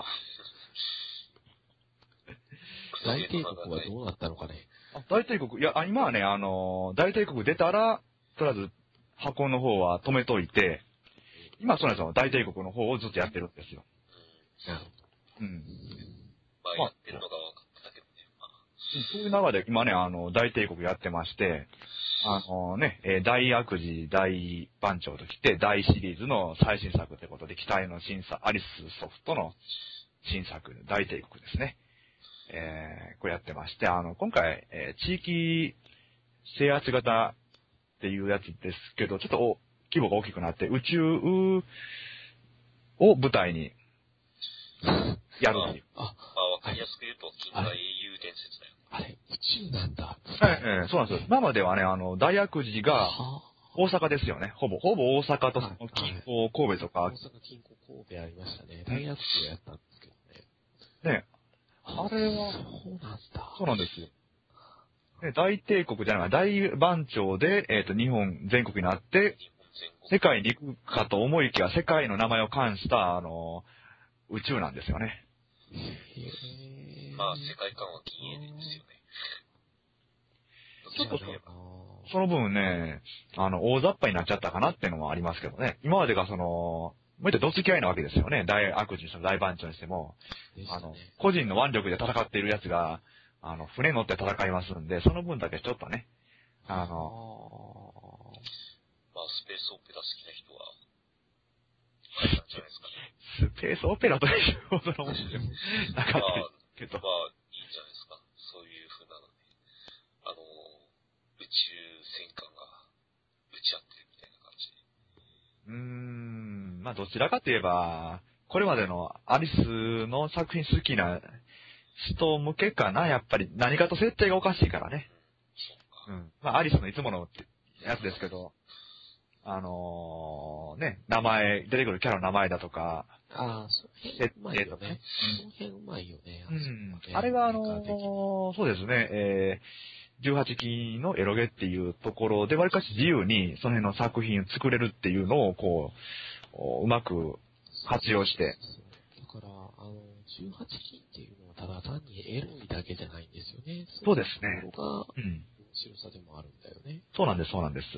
大帝国はどうなったのかね。 あ、大帝国、いや、あ今はね、あのー、大帝国出たら、とりあえず、箱の方は止めといて、今そうなんですよ。大帝国の方をずっとやってるんですよ。 うん。 うん。 まあ、やってるのが分かったけどね。まあ、 そういう中で今ね、あの、大帝国やってまして、あのね、えー大悪事大番長ときて、大シリーズの最新作ということで、期待の新作、アリスソフトの新作、大帝国ですね。えー、これやってまして、あの、今回、えー地域制圧型っていうやつですけど、ちょっとお規模が大きくなって、宇宙を舞台にやるっていう。 あ、 まあ、わかりやすく言うと、近代英雄伝説だよ。 あれ、宇宙なんだ。 ええそうなんですよ。今まではね、あの、大悪事がは大阪ですよね。ほぼ、ほぼ大阪とはい近郊、神戸とか大阪、近郊、神戸ありましたね。大学生やったんですけどね。 ね。あれは、 そうなんだ。 そうなんですよ。ね、大帝国じゃない、大番長で、えっ、と、日本全国になって、 日本全国。 世界に行くかと思いきや、世界の名前を冠した、あの、宇宙なんですよね。 へーまあ、世界観は禁煙ですよね。 ちょっとどちらか言えばその分ね、あの、大雑把になっちゃったかなっていうのもありますけどね。今までがその、もう一回どつき合いなわけですよね。大悪事にしても大番長にしても。あのでしたね、 個人の腕力で戦っている奴が、 あの、船乗って戦いますんで、その分だけちょっとね、あの、 まあ、スペースオペラ好きな人は、あれなんじゃないですかね。 スペースオペラというほどの面白いなかったけど。 まあ、いいんじゃないですか。そういう風なので。あの、宇宙戦艦が打ち合ってるみたいな感じで。 うーん、まあどちらかといえば、これまでのアリスの作品好きな人向けかな、やっぱり何かと設定がおかしいからね。 うん、そうか。 うん。まあアリスのいつものやつですけど、あのー、ね、名前、出てくるキャラの名前だとか、 ああ、その辺うまいよね。その辺うまいよね。 うん。あれはあのー、そうですね、えー、じゅうはちきのエロゲっていうところで、わりかし自由にその辺の作品を作れるっていうのを、こう、うまく活用して。 だから、あの、じゅうはちきっていうのはただ単にエロいだけじゃないんですよね。 そうですね。 そこが、 うん。 面白さでもあるんだよね。 そうなんです、そうなんです。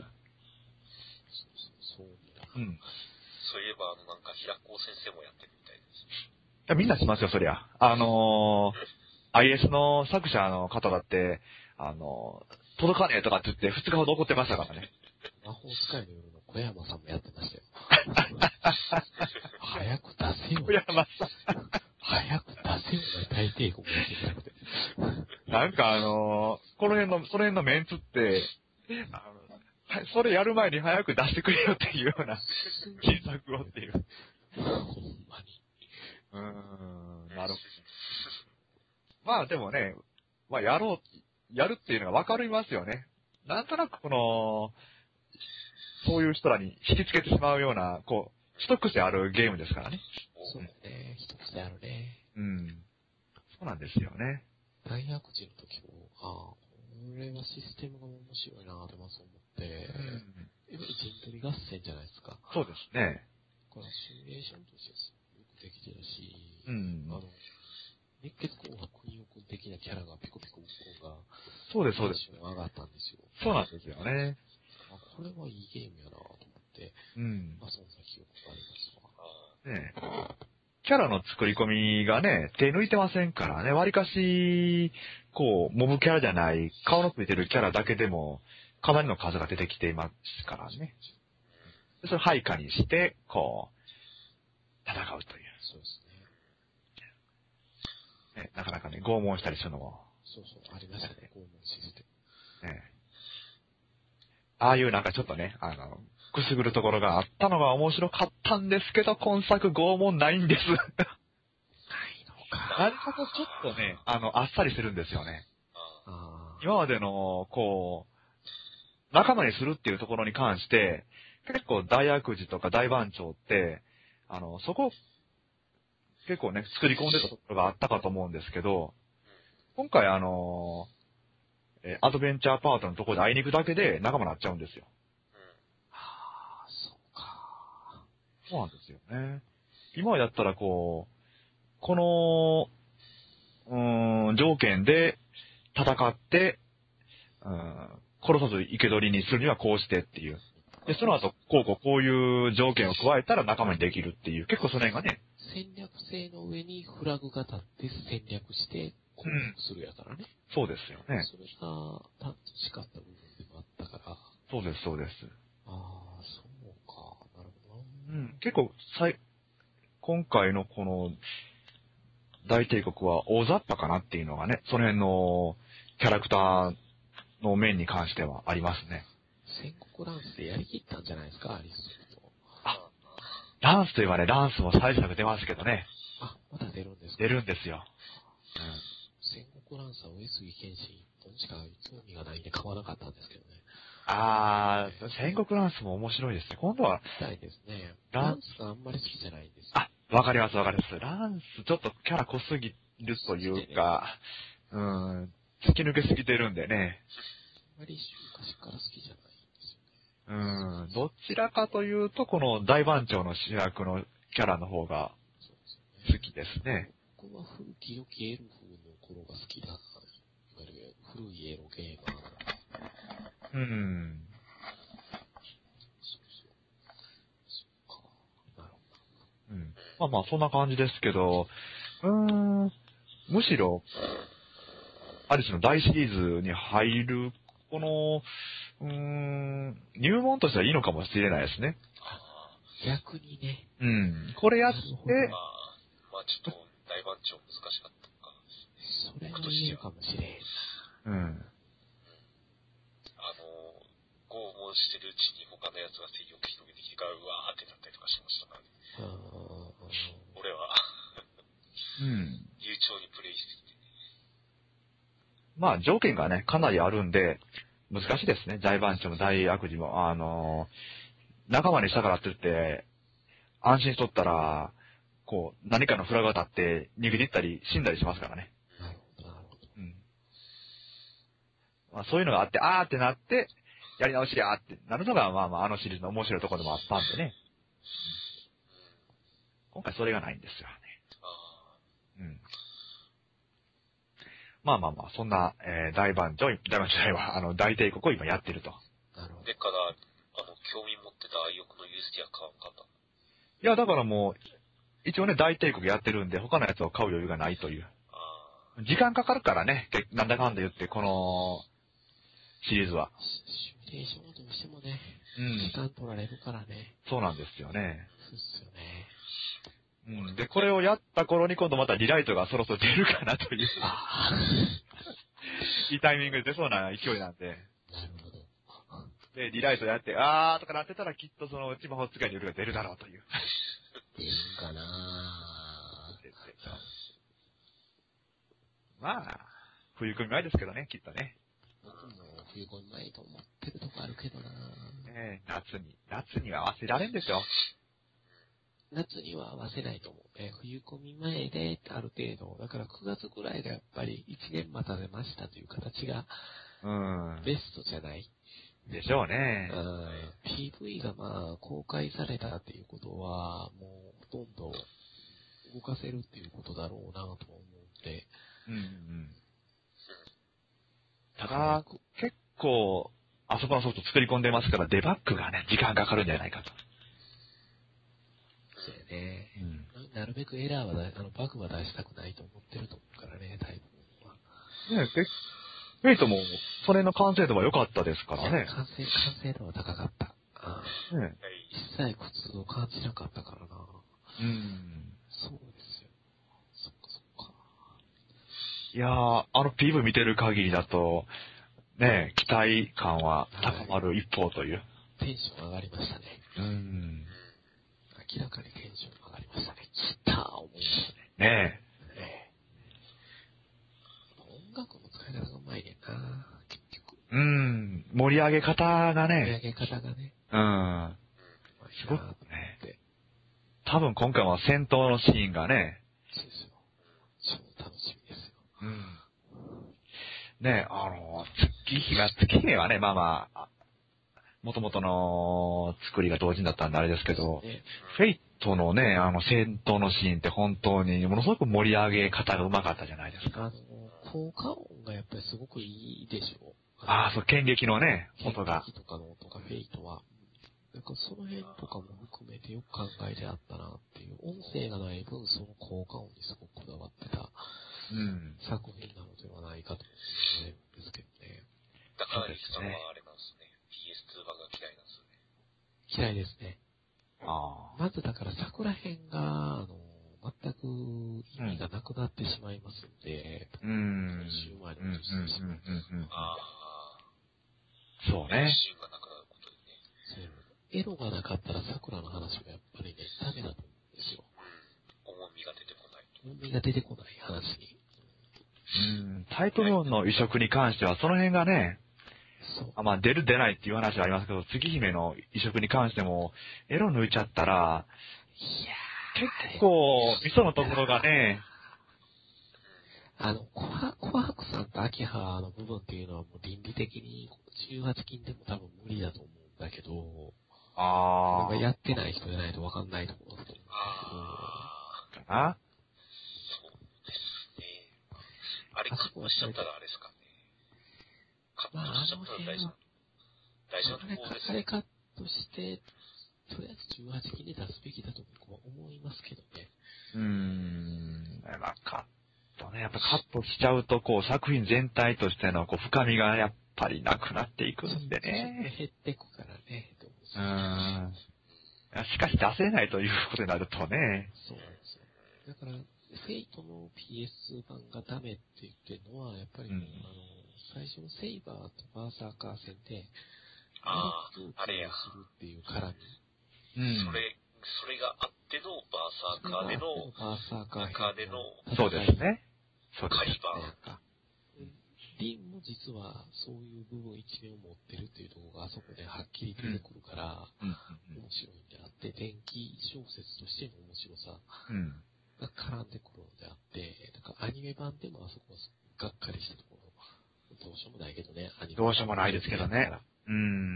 そう、そうだ。 うん。 そういえば、あの、なんか、平子先生もやってるみたいです。 いや、みんなしますよ、そりゃ。あのー、アイエス の作者の方だって、あのー、届かねえとかって言ってふつかほど怒ってましたからね。 魔法使いの夜の小山さんもやってましたよ。早く出せよ。 小山さん。 早く出せよ、大抵ここやってなくて。 なんかあのー、この辺の、その辺のメンツって、あの、それやる前に早く出してくれよっていうような、金策をっていう。 ほんまに。 うーん、なるほど。まあでもね、まあやろう、やるっていうのがわかりますよね。なんとなくこの、そういう人らに引きつけてしまうような、こう、一癖あるゲームですからね。 そうね、一癖あるね。 うん。そうなんですよね。 大悪事の時も、ああ、これはシステムが面白いなとまず思って、うん、やっぱり陣取り合戦じゃないですか。 そうですね。 これはシミュレーションとしてすごくできてるし、 うん。 あの、熱血紅白国王君的なキャラがピコピコ君が、 そうです、そうです。 テンション上がったんですよ。 そうなんですよね。 あ、これはいいゲームやなと思って、 うん。 まあ、そんな記憶がありますわ。ねえ。キャラの作り込みがね、手抜いてませんからね、割かし、こう、モブキャラじゃない、顔のついてるキャラだけでも、かなりの数が出てきていますからね。それを配下にして、こう、戦うという。 そうですね。ね、なかなかね、拷問したりするのも。 そうそう、ありましたね、拷問システム。ね。ああいうなんかちょっとね、あの、くすぐるところがあったのが面白かったんですけど、今作拷問ないんです。ないのか。何かとちょっとね、あの、あっさりするんですよね。あ今までの、こう、仲間にするっていうところに関して、結構大悪事とか大番長って、あの、そこ、結構ね、作り込んでたところがあったかと思うんですけど、今回あの、えアドベンチャーパートのところで会いに行くだけで仲間になっちゃうんですよ。そうなんですよね。今だったらこう、この、うーん、条件で戦って、うん、殺さず生け捕りにするにはこうしてっていう。で、その後、こうこうこういう条件を加えたら仲間にできるっていう、結構その辺がね。 戦略性の上にフラグが立って戦略して攻撃するやからね、うん。 そうですよね。 それが、楽しかった部分でもあったから。 そうです、そうです。 ああ、そうか。なるほど。 うん、結構、さい、今回のこの、大帝国は大雑把かなっていうのがね、その辺のキャラクターの面に関してはありますね。 戦国ランスでやりきったんじゃないですか、アリスと。 あ、ランスといえばね、ランスも最初作出ますけどね。 あ、まだ出るんですか？ 出るんですよ。 うん。戦国ランスは上杉謙信一本しか興味がないんで買わなかったんですけどね。 あー、戦国ランスも面白いですね。今度は。 みたいですね。ランスがあんまり好きじゃないんですよ。 あ、わかりますわかります。ランスちょっとキャラ濃すぎるというか、ね、うん、突き抜けすぎてるんでね。 あんまり昔から好きじゃないんですよね。うん、どちらかというと、この大番長の主役のキャラの方が好きですね。 僕は古き良きエルフの頃が好きだ。いわゆる古いエロゲーマー。 うん。 そうそう。そうか。なるほど。 うん。まあまあ、そんな感じですけど、うーん、むしろ、 アリスの大シリーズに入る、この、うーん、入門としてはいいのかもしれないですね。 逆にね。 うん。これやって、 まあ、まあちょっと大番長難しかったのか。 それは言えるかもしれん。 うん。うん。 あの、拷問してるうちに他のやつが勢力広げてきてから、うわーってなったりとかしましたからね。俺は、 うん。 悠長にプレイしてて。 まあ条件がね、かなりあるんで、難しいですね。大番長も大悪事も。あの、仲間にしたからって言って、安心しとったら、こう、何かのフラグが立って逃げていったり死んだりしますからね。 なるほど、なるほど。 うん。まあそういうのがあって、あーってなって、やり直しやーってなるのが、まあまああのシリーズの面白いところでもあったんでね。今回それがないんですよね。うん。まあまあまあ、そんな、えー、大番長、大番長は、あの、大帝国を今やってると。 なるほど。 でから、あの、興味持ってた愛欲のユースティア買わんかった。 いや、だからもう、一応ね、大帝国やってるんで、他のやつを買う余裕がないという。 あ時間かかるからね、なんだかんだ言って、この、シリーズは。 シミュレーションはどうしてもね、 うん。 時間取られるからね。 そうなんですよね。 そうっすよね。 うん。で、これをやった頃に今度またリライトがそろそろ出るかなという。 あいいタイミングで出そうな勢いなんで。 なるほど。 で、リライトやって、あーとかなってたらきっとそのうち魔法使いの夜が出るだろうという。 出るんかなぁ。 まあ、冬組前ですけどね、きっとね。 僕も冬込み前と思ってるとこあるけどなぁ。 ねえ、夏に、夏には合わせられんですよ。 夏には合わせないと思うね。冬込み前で、ある程度。だからくがつぐらいがやっぱりいちねん待たせましたという形が、 うん。 ベストじゃない。 でしょうね。 うん。ピーブイ がまあ、公開されたっていうことは、もうほとんど動かせるっていうことだろうなと思って。 うんうん。ただ、結構、あそこのソフト作り込んでますから、デバッグがね、時間かかるんじゃないかと。 そうやね。 うん。 なるべくエラーはだ、あの、バグは出したくないと思ってると思うからね、タイプは。 ねえ、フェイトも、それの完成度は良かったですからね。 完成、完成度は高かった。ああね一切苦痛を感じなかったからな。 うん。 そうですよ。そっかそっか。 いやー、あの ピーブイ 見てる限りだと、ねえ、期待感は高まる一方という。 テンション上がりましたね。 うん。 明らかにテンション上がりましたね。来たー思いましたね。 ねええ。音楽の使い方がうまいねんな、結局。 え。うん。盛り上げ方が盛り上ね。 げ方がね。 うん。すごくね。多分今回は戦闘のシーンがね。 そうですよ。超楽しみですよ。 うん。ねえ、あの、月日が、月姫はね、まあまあ、元々の作りが同人だったんであれですけど、 ね、 フェイトのね、あの戦闘のシーンって本当にものすごく盛り上げ方がうまかったじゃないですか。 あの、効果音がやっぱりすごくいいでしょう。 ああ、そう、剣撃のね、音が。 剣撃とかの音がフェイトは。なんかその辺とかも含めてよく考えてあったなっていう、音声がない分その効果音にすごくこだわってたうん。 作品なのではないかと思うんですけどね。 だから、リクさんはあれなんですね。ピーエスツー 版が嫌いなんですね。 嫌いですね。 ああ。 まずだから桜編が、あの、全く意味がなくなってしまいますんで、 うん。 今週前にうん。うん。 落としてしまう。 うん。 ああ。 そうね。 シーンがなくなることにね。 そう。エロがなかったら桜の話はやっぱりね、ダメだと思うんですよ。 うん。重みが出てこない。 重みが出てこない話に。 うん。タイトルの移植に関しては、その辺がね、 そう。 あまあ、出る出ないっていう話はありますけど、月姫の移植に関しても、エロ抜いちゃったら、 いや結構、味噌のところがね、 あの、コハ、コハクさんとアキハの部分っていうのはもう倫理的にじゅうはち禁でも多分無理だと思うんだけど、 ああ、 やってない人じゃないと分かんないところだと思うんですああ。 かな。 そうですね。あれ、カットしちゃったらあれですかね。カッまあ、 トしちゃあのったら大事な、 辺は、 大事なとあれころですね。 あれカットして、とりあえずじゅうはち禁で出すべきだと僕は思いますけどね。 うーん、まあ、カッとね、やっぱカットしちゃうと、こう、作品全体としての、こう、深みがやっぱりなくなっていくんでね。 減ってくからね、どううーん。しかし出せないということになるとね。 そうなんですよ。だから、フェイトの ピーエスツー 版がダメって言ってるのは、やっぱり、うん、あの、最初のセイバーとバーサーカー戦で、 ああ、あれや。 するっていう絡み。うん。それ、それがあってのバーサーカーでの、 バーサーカー中での、 そうですね。 そうですね。 リンも実はそういう部分一面を持ってるっていうところがあそこではっきり出てくるから、うんうんうん、面白いんであって、電気小説としての面白さが絡んでくるのであって、だからアニメ版でもあそこはがっかりしたところ、どうしようもないけどね、アニメ版。 どうしようもないですけどね。うん。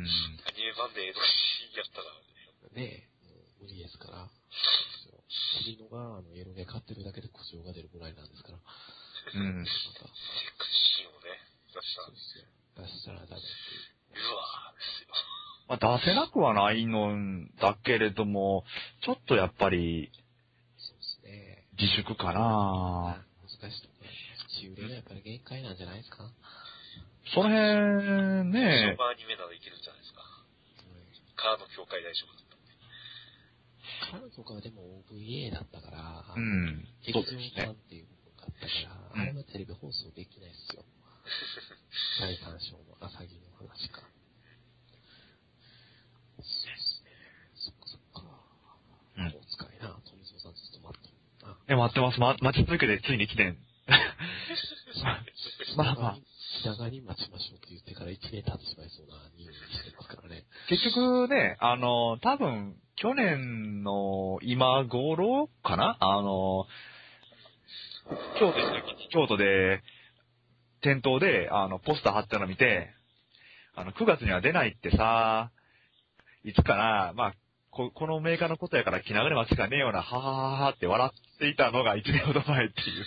アニメ版で江戸市やったらね、もう無理ですから。釣りのが、あの、エロゲ買ってるだけで苦情が出るぐらいなんですから。 うん。 セクシーをね、出したら。 そうですよ。出したらダメっていう。 うわぁ、ですよ。 まあ、出せなくはないのだけれども、ちょっとやっぱり、 そうですね。 自粛かなぁ。難しいところです。中流がやっぱり限界なんじゃないですか。 その辺、ねスーパーアニメならいけるんじゃないですか。うん、カード協会大丈夫だった。 カードとかはでも オーブイエー だったから、 うん。 劇場版っていう部分があったから、あれはテレビ放送できないっすよ。第三章のアサギの話か。そうですね。そっかそっか。うん。お使いな。富蔵さんずっと待ってるな。 え、待ってます。ま、待ち続けてついに来てん。まあまあ。 気長に待ちましょうって言ってからいちねん経ってしまいそうな匂いしてますからね。 結局ね、あの、多分、去年の今頃かなあの、京都ですね、京都で、店頭で、あの、ポスター貼ってるの見て、あの、くがつには出ないってさ、いつかな、まあ、こ, このメーカーのことやから気長に待つしかねえような、ははははって笑っていたのがいちねんほど前っていう。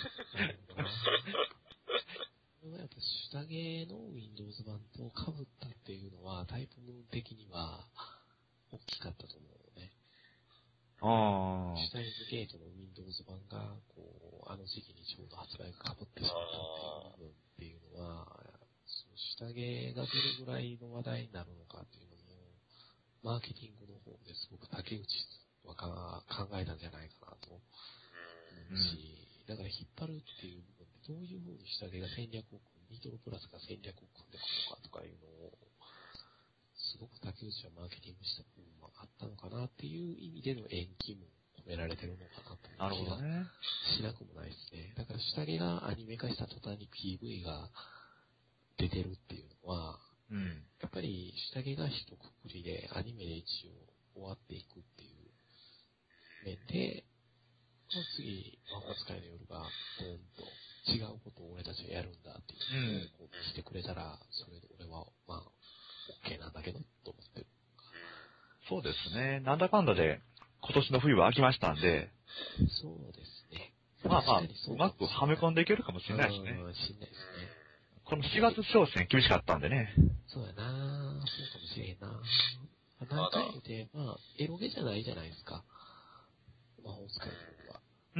やっぱ下着の Windows 版と被ったっていうのは、タイプ的には大きかったと思うね。 ああ。 シュタインズゲートの Windows 版が、こう、あの時期にちょうど発売が被ってしまったっていう部分っていうのは、その下着がどれぐらいの話題になるのかっていうのも、マーケティングの方ですごく竹内はか考えたんじゃないかなと思うし、うん、だから引っ張るっていう部分でどういう風に下着が戦略を組んで、ニトロプラスが戦略を組んでいくのかとかいうのを、すごく竹内はマーケティングした部分もあったのかなっていう意味での延期も込められてるのかなという気がしなくもないですね。だから下着がアニメ化した途端に ピーブイ が出てるっていうのは、うん、やっぱり下着が一括りでアニメで一応終わっていくっていう面で、次、魔法使いの夜がドーンと違うことを俺たちはやるんだっていうのをしてくれたら、それで俺は、まあ、OK なんだけど、と思ってる。 そうですね。なんだかんだで、今年の冬は飽きましたんで。 そうですね。 まあまあ、うまくはめ込んでいけるかもしれないしね。 うん、しんないですね。 このしがつ商戦厳しかったんでね。 そうやなぁ。そうかもしれんなぁ。何回言うて、まあ、エロゲじゃないじゃないですか。魔法使いの方は。 うん。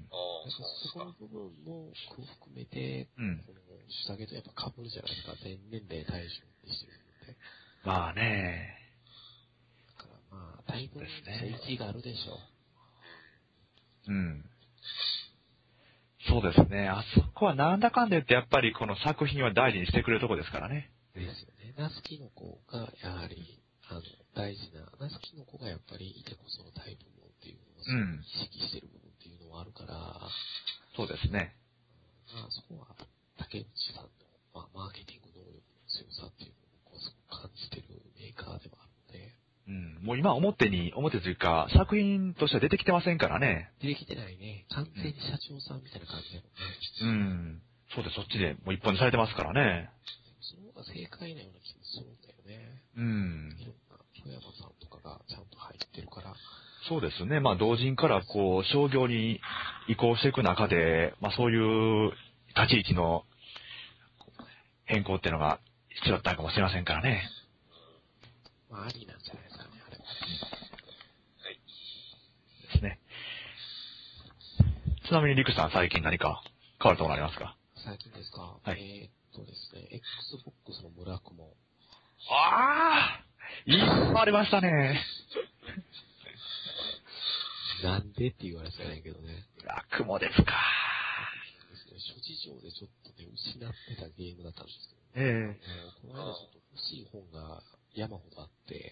そこの部分も含めて、うん、この下着とやっぱ被るじゃないですか。全年齢対象にしてるので。 まあね。 だからまあ、だいぶ正義があるでしょう。うん。そうですね。あそこはなんだかんだ言ってやっぱりこの作品は大事にしてくれるとこですからね。 ですよね。ナスキノコがやはり、あの、大事な、ナスキノコがやっぱりいてこそのタイプもっていうのを意識してる部分っていうのはあるから、うん、 そうですね。 まあそこは竹内さんの、まあ、マーケティング能力の強さっていうのを僕はすごく感じてるメーカーでもあるので。 うん、もう今表に、表というか、作品としては出てきてませんからね。 出てきてないね。完全に社長さんみたいな感じだもんね。うん。そうです、そっちでもう一本にされてますからね。 その方が正解なような気もするんだよね。 うん。 いろんな、富山さんとかがちゃんと入ってるから。 そうですね。まあ、同人からこう、商業に移行していく中で、まあ、そういう立ち位置の変更っていうのが必要だったかもしれませんからね。 まあ、ありなんじゃないですかね、あれは。 はい。 ですね。ちなみに、リクさん最近何か変わるところありますか？ 最近ですか？ はい。 えー、っとですね、Xbox の村雲。 ああいいのありましたね。 なんでって言われてないけどね。 楽もですか。 諸事情でちょっとね、失ってたゲームだったんですけど、 ええこの間ちょっと欲しい本が山ほどあって、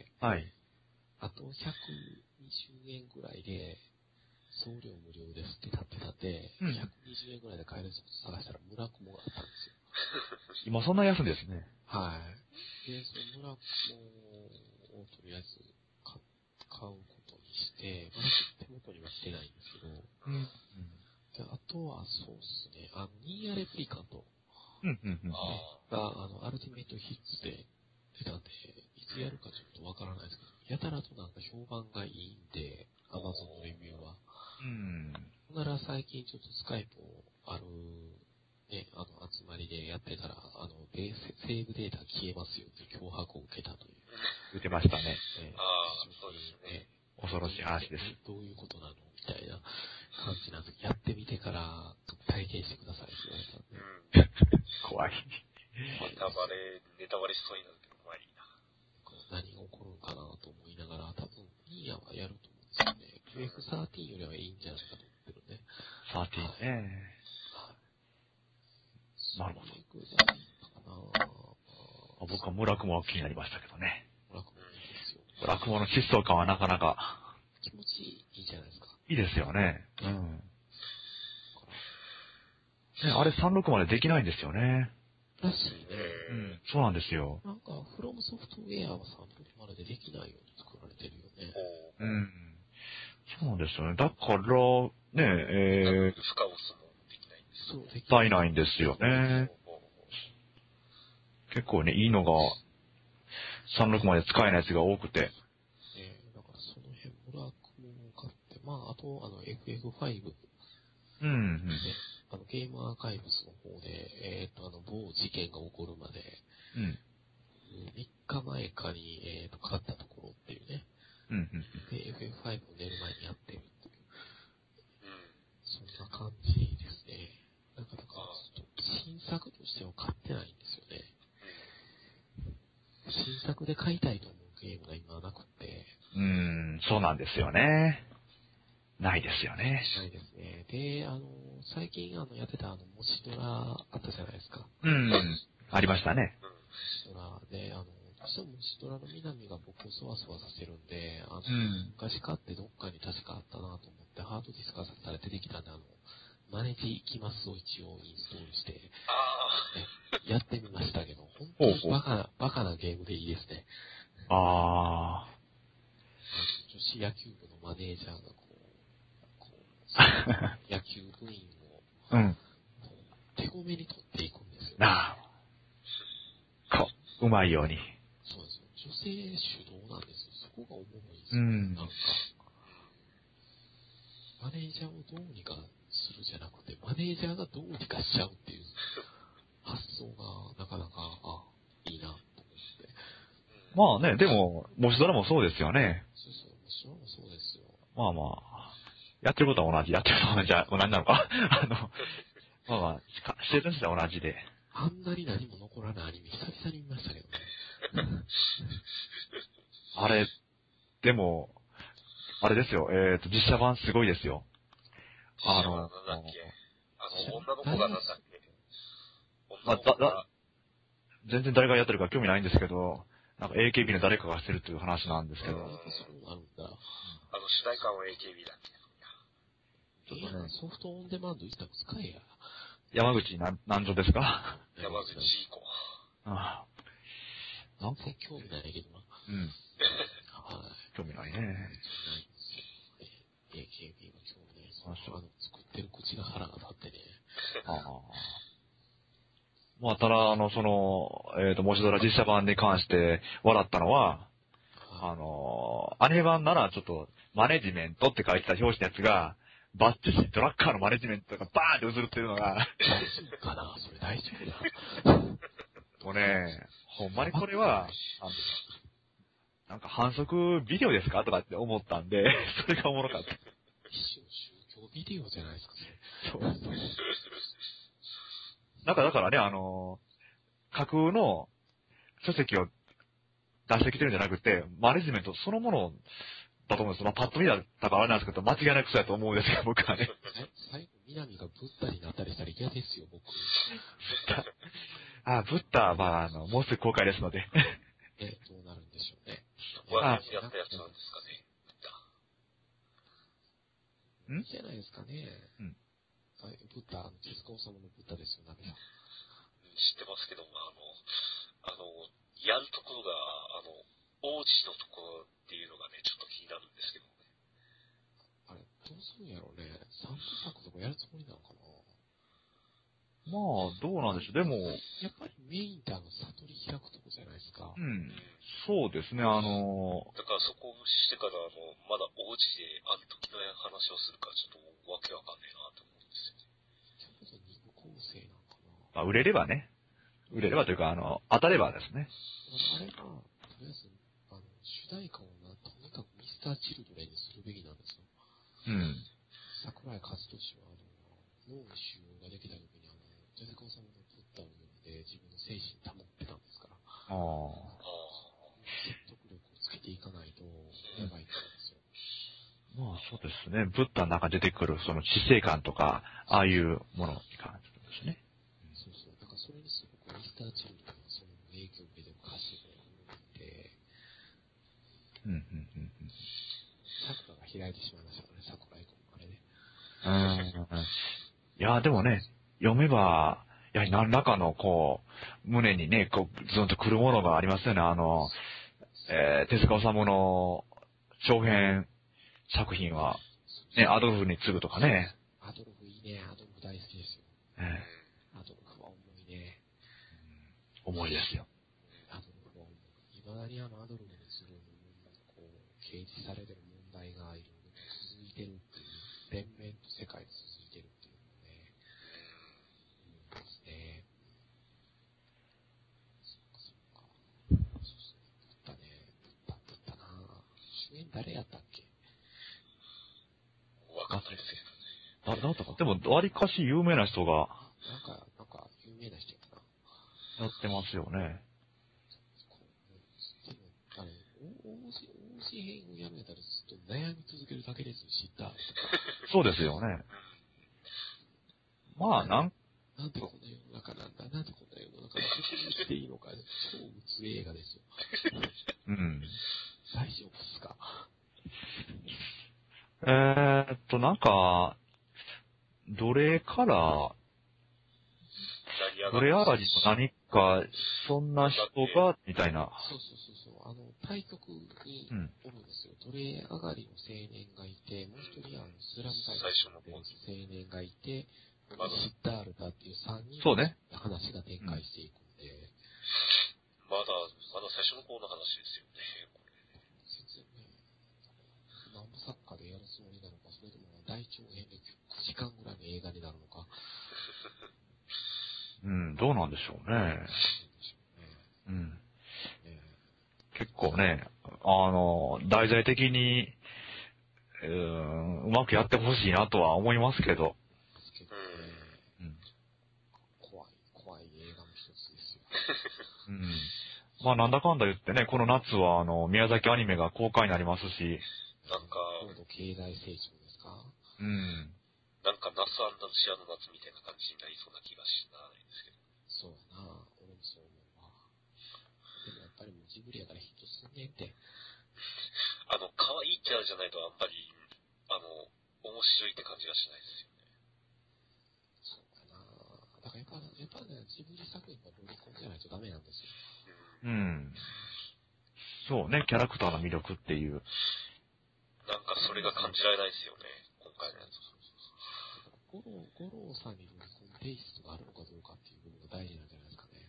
はい。 あとひゃくにじゅうえんぐらいで、送料無料ですって立ってたって、 うんひゃくにじゅうえんぐらいで買えるやつを探したら村雲があったんですよ。 今そんな安いんですね。 はい。で、その村雲をとりあえず買買うことにして、まだ手元には来てないんですけど、 うん。 であとはそうですね、あの、ニーアレプリカントうん、うん、うん。 が、あの、アルティメイトヒッツで出たんで、いつやるかちょっとわからないですけど、やたらとなんか評判がいいんで、アマゾンのレビューは。 うん。 ほんなら最近ちょっとスカイプをある、ね、あの、集まりでやってたら、あの、ベース、セーブデータ消えますよっていう脅迫を受けたという。 言ってましたね。 えー、 ああ、そうですね。 恐ろしい話です。 どういうことなのみたいな感じなんですけど、やってみてから体験してくださいって言われたんで。 うん。 怖い。 ネタバレ、ネタバレしそうになるけど、まあいいな。 何が起こるんかなと思いながら、多分、ニーヤはやると思うんですよね。キューエフサーティーン よりはいいんじゃないかと思ってるね。 サーティーンね。なるほど。 そういうじゃないかな。 僕は村雲は気になりましたけどね。 村雲いいですよ。 村雲の疾走感はなかなか気持ちいいじゃないですか。 いいですよね。うん。ね、あれさんじゅうろくまでできないんですよね。 らしいね。 うん。そうなんですよ。 なんか、フロムソフトウェアはさんじゅうろくまでできないように作られてるよね。 うん。そうなんですよね。だから、ねえ、えー、 フカオスもできないんですそう、でき足りないんですよね。結構ね、いいのが、さんじゅうろくまで使えないやつが多くて。 えー、だからその辺、村雲を買って、まあ、あと、あの、エフエフファイブ。 うん、うん。 ね、あの、ゲームアーカイブスの方で、えっ、ー、と、あの、某事件が起こるまで、 うん。 みっかまえかに、えっ、ー、と、買ったところっていうね。 うん、うん。 で、エフエフファイブ を寝る前にやってるっていう。 うん。 そんな感じですね。なかなか、ちょっと、新作としては買ってないんですよね。新作で買いたいと思うゲームが今はなくて。 うーん、そうなんですよね。ないですよね。 ないですね。で、あの、最近あの、やってたあの、もしドラあったじゃないですか。 うん。ありましたね。 もしドラで、あの、どうしてももしドラの南が僕をそわそわさせるんで、あの、 うん昔買ってどっかに確かあったなと思って、ハードディスク化させたら出てきたんで、あの、マネジいきますを一応インストールして、ね、やってみましたけど、本当にバカな、バカなゲームでいいですね。 ああ。 女子野球部のマネージャーがこう、こう野球部員を、 うん。 手ごめに取っていくんですよ、ね。 なあ。こう、うまいように。 そうですよ。女性主導なんですよ。そこがおもろいですよ、ね。 うんなんか、マネージャーをどうにかするじゃなくて、マネージャーがどうにかしちゃうっていう発想がなかなか、あ、いいなと思って。 まあね、でも、もしドラもそうですよね。 そうそう、もちろんそうですよ。 まあまあ、やってることは同じ、やってることは同じ、同じなのか。あの、まあまあ、してるんしては同じで。 あんなに何も残らないアニメ久々に見ましたけどね。 あれ、でも、あれですよ、えっと、実写版すごいですよ。あの、 なんだっけあの、女の子がなんだっけまあ、だ、だ、全然誰がやってるか興味ないんですけど、なんか エーケービー の誰かがしてるっていう話なんですけど。 そうなるんだ。 あの、主題歌は エーケービー だっけちょっとね。 ソフトオンデマンド一択使えや。 山口なん、何女ですか山口いい子。 ああ。 全然興味ないけどな。 うん。 はい。 興味ないね。 ないんですよ。エーケービー は興味ないです。あの、作ってる口が腹が立ってね。 ああ。まあ、ただ、あの、その、えっと、もしドラ実写版に関して笑ったのは、あの、アニメ版ならちょっと、マネジメントって書いてた表紙のやつが、バッチシドラッカーのマネジメントがバーンって映るっていうのが、 大丈夫かなそれ大丈夫だ。 もうね、ほんまにこれは、あの、なんか反則ビデオですかとかって思ったんで、それがおもろかった。 一種の宗教ビデオじゃないですか、それ。 そう。 なんかだからね、あの、架空の書籍を出してきてるんじゃなくて、マネジメントそのものだと思うんです。まあ、パッと見だったからあれなんですけど、間違いなくそうやと思うんですよ、僕はね。 最後、南がブッダになったりしたら嫌ですよ、僕。 あ、ブッダは、まあ、あの、もうすぐ公開ですので。 え、どうなるんでしょうね。 ワーやったやつなんですかね。 んじゃないですかね。 うん。 ブッダ、あの、手塚治虫のブッダですよ、ナベさん。 知ってますけども、あの、あの、やるところが、あの、王子のところっていうのがね、ちょっと気になるんですけどね。 あれ、どうするんやろうね。三部作とかやるつもりなのかな。 まあ、どうなんでしょう。でも、 やっぱりメインってあの、悟り開くとこじゃないですか。 うん。そうですね、あのだからそこをしてから、あの、まだ王子である時の話をするから、ちょっとわけわかんねえなと思うんですよね。 ちょうど二部構成なのかな。 まあ、売れればね。売れればというか、あの、当たればですね。 あれが、とりあえず、あの、主題歌をな、とにかくミスター・チルドレンにするべきなんですよ。 うん。 桜井和寿は、あの、脳の腫瘍ができた時に、あの、手塚治虫のブッダを読んで自分の精神保ってたんですから。 ああ。 説得力をつけていかないと、やばいからですよ。 まあ、そうですね。ブッダの中に出てくる、その知性感とか、ああいうものに関してですね。 そうそう。だからそれにすごくミスター・チルドレンがその影響を受けてる歌詞が多くて、 うん、うん、うん。 桜が開いてしまいましたからね、桜井君もあれね。 うん。いや、でもね、読めば、やはり何らかの、こう、胸にね、こう、ずんと来るものがありますよね。あの、えー、手塚治虫の長編作品は、ね、アドルフに次ぐとかね。 アドルフいいね、アドルフ大好きですよ。 えアドルフは重いね。 ー、重いですよ。 アドルフは重い。いまだにあのアドルフにする、こう、掲示されてる問題がいろいろ続いてるっていう、連綿と世界で続いてるっていうのね、うんですね。そっかそっか。そうそう。ブッダね、ブッダ、ブッダなぁ。主演誰やったっけ？ わかんないですけどね。 あ、なんだか、でも、わりかし有名な人がなんか、なんか、有名な人やったな。 やってますよね。 でも、あの、王子、王子編をやめたらずっと悩み続けるだけですよ、知った。 そうですよね。まあ、なん、 なんでこんな世の中なんだ、なんでこんな世の中に進入していいのか、超うつ映画ですよ。 うん。 大丈夫ですか？ えーっと、なんか、奴隷から、奴隷上がりの何か、そんな人が、みたいな。 そうそうそうそう。あの、対局におるんですよ。奴隷上がりの青年がいて、もう一人あの、スラム街の青年がいて、シッダールタっていう三人そうね。 話が展開していくんで。 まだ、まだ最初の方の話ですよね、これ。 全然ね、何部作家でやるつもりなのか、それとも大長編でくじかんぐらいの映画になるのか。 うん、どうなんでしょうね。うん。結構ね、あの、題材的に、うーん、うまくやってほしいなとは思いますけど。 ですけどね、うん、怖い、怖い映画の一つですよ。 うん。まあなんだかんだ言ってね、この夏はあの、宮崎アニメが公開になりますし。 なんか、 高度経済成長ですか？ うん。 なんか夏アンダルシアの夏みたいな感じになりそうな気がしないんですけど。 そうやな、俺もそう思うわ。でもやっぱりもうジブリやからヒットすんねんって。 あの、可愛いキャラじゃないとあんまり、あの、面白いって感じがしないですよね。 そうかな。だからやっぱ、やっぱね、ジブリ作品はロリコンじゃないとダメなんですよ。 うん。そうね、キャラクターの魅力っていう。 なんかそれが感じられないですよね、今回のやつは。 五郎、五郎さんにロリコンテイストがあるのかどうかっていう部分が大事なんじゃないですかね。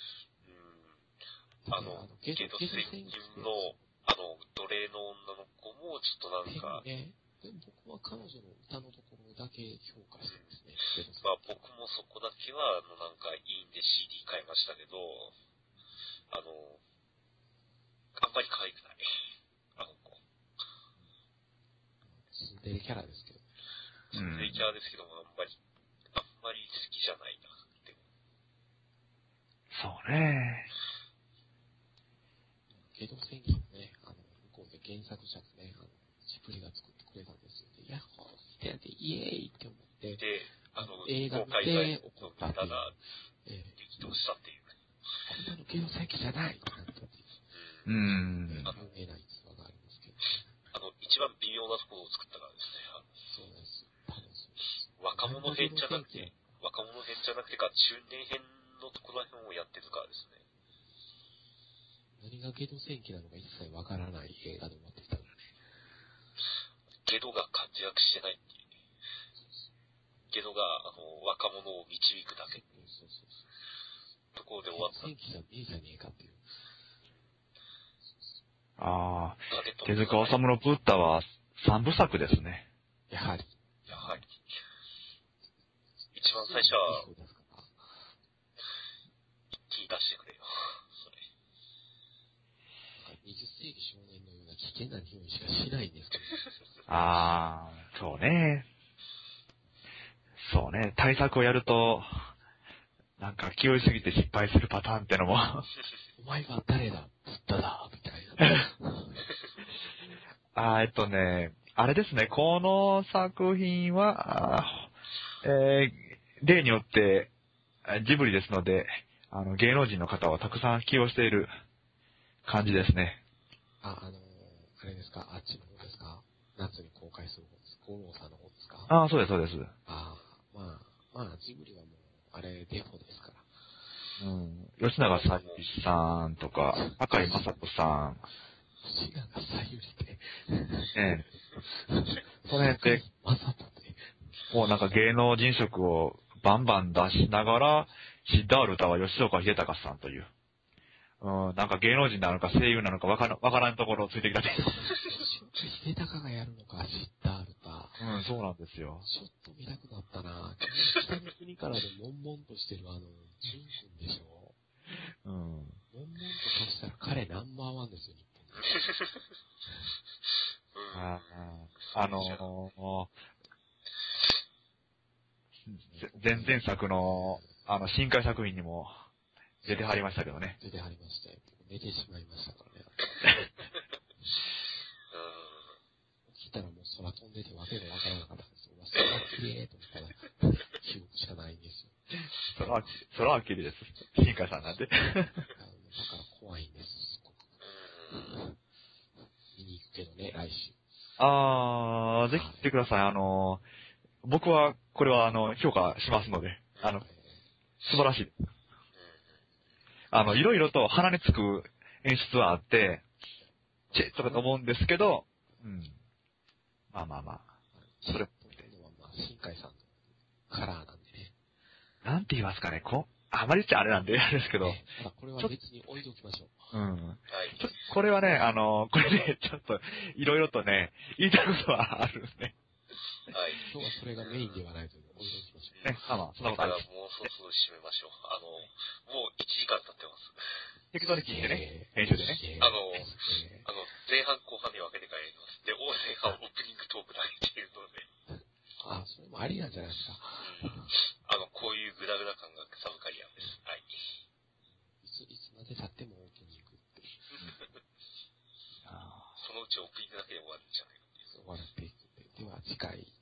うん。あの、ゲド戦記の、あの、奴隷の女の子もちょっとなんか。 ね。でも僕は彼女の歌のところだけ評価してますね。 うん、まあ僕もそこだけは、あの、なんかいいんで シーディー 買いましたけど、あの、あんまり可愛くない。あの子。 ツンデレキャラですけど。 ツンデレキャラですけども、あんまり、あんまり好きじゃないなって。 ね。 ゲド戦記もね、あの、向こうで原作者がね、あの、ジブリが作ってくれたんですよ。で、ヤッホーってやって、イエーイって思って、 で、あの、 映画見公開て前怒ったっていう。 ただ、 ええ激怒したっていう。 こんなのゲド戦記じゃないってなったっていう。 うーん。 有名な逸話がありますけどね。 あの、一番微妙なところを作ったからですね。 そうです。多分そうです。 若者編じゃなくて、若者編じゃなくてか、中年編のところら辺をやってるからですね。 何がゲド戦記なのか一切わからない映画で終わってきたからね。 ゲドが活躍してないっていうね。ゲドが、あの、若者を導くだけ。 そうそうそう。 ところで終わった。 ゲド戦記じゃねえじゃねえかっていう。 ああ、手塚治虫のブッダは三部作ですね。 やはり。 やはり。一番最初は、聞い出してくれよ。それ。 にじゅっ世紀少年のような危険な匂いしかしないんですけど。 ああ、そうね。そうね。対策をやると、なんか気負いすぎて失敗するパターンってのも。 お前は誰だブッダだみたいな。 あーえっとね、あれですね、この作品は、えー、例によってジブリですので、あの、芸能人の方をたくさん起用している感じですね。 あ、あのー、あれですか、あっちの方ですか、夏に公開する方です。五郎さんの方ですか。 ああ、そうです、そうです。 ああ、まあ、まあ、ジブリはもう、あれ、デフォですから。 うん。吉永小百合さんとか、赤井雅人さん。 吉永小百合って。 ええ。その辺って、 雅人って。 もうなんか芸能人色をバンバン出しながら、シッダールタは吉岡秀隆さんという。うん、なんか芸能人なのか声優なのかわからん、わからんところをついてきたって。 吉岡秀隆がやるのか、シッダールタ。 うん、そうなんですよ。 ちょっと見たくなったな。北の国からで悶々としてるあの、ジュン君でしょ。 うん。 悶々とさせたら彼ナンバーワンですよ、日本で。 ああのー、前々作の、あの、深海作品にも出てはりましたけどね。 出てはりまして、寝てしまいましたからね。起きたらもう空飛んでてわけがわからなかったんですよ。空が綺麗と思ったら、記憶しかないんですよ。 それは、それは綺麗です。深海さんなんで。 だから怖いんです、すごく。見に行くけどね、来週。 あー、ぜひ来てください。あのー、僕は、これは、あの、評価しますので、あの、素晴らしい。あの、いろいろと鼻につく演出はあって、チェッとかと思うんですけど、うん。まあまあまあ。それ、 新海さんのカラーなんでね。 なんて言いますかね、こあまり言っちゃあれなんで、あれですけど。 ね、ただこれは別に置いておきましょう。 うん。 はい。 ちょこれはね、あの、これね、ちょっと、いろいろとね、言いたいことはあるんですね。 はい。 今日はそれがメインではないというのを置いておきましょう。 ね、まあまあ、そんなことあるだからもうそろそろ締めましょう。あの、もういちじかん経ってます。 適当に聞いてね、編集でね。 あの、あの、前半後半に分けてからやります。で、前半オープニングトークだけっていうので。 あ、それもありなんじゃないですか。 うん。あの、こういうグダグダ感がサブカリアンです。はい。 いつ、いつまで経ってもオープニングって。 そのうちオープニングだけで終わるんじゃないかっていう。 終わっていくって。では次回。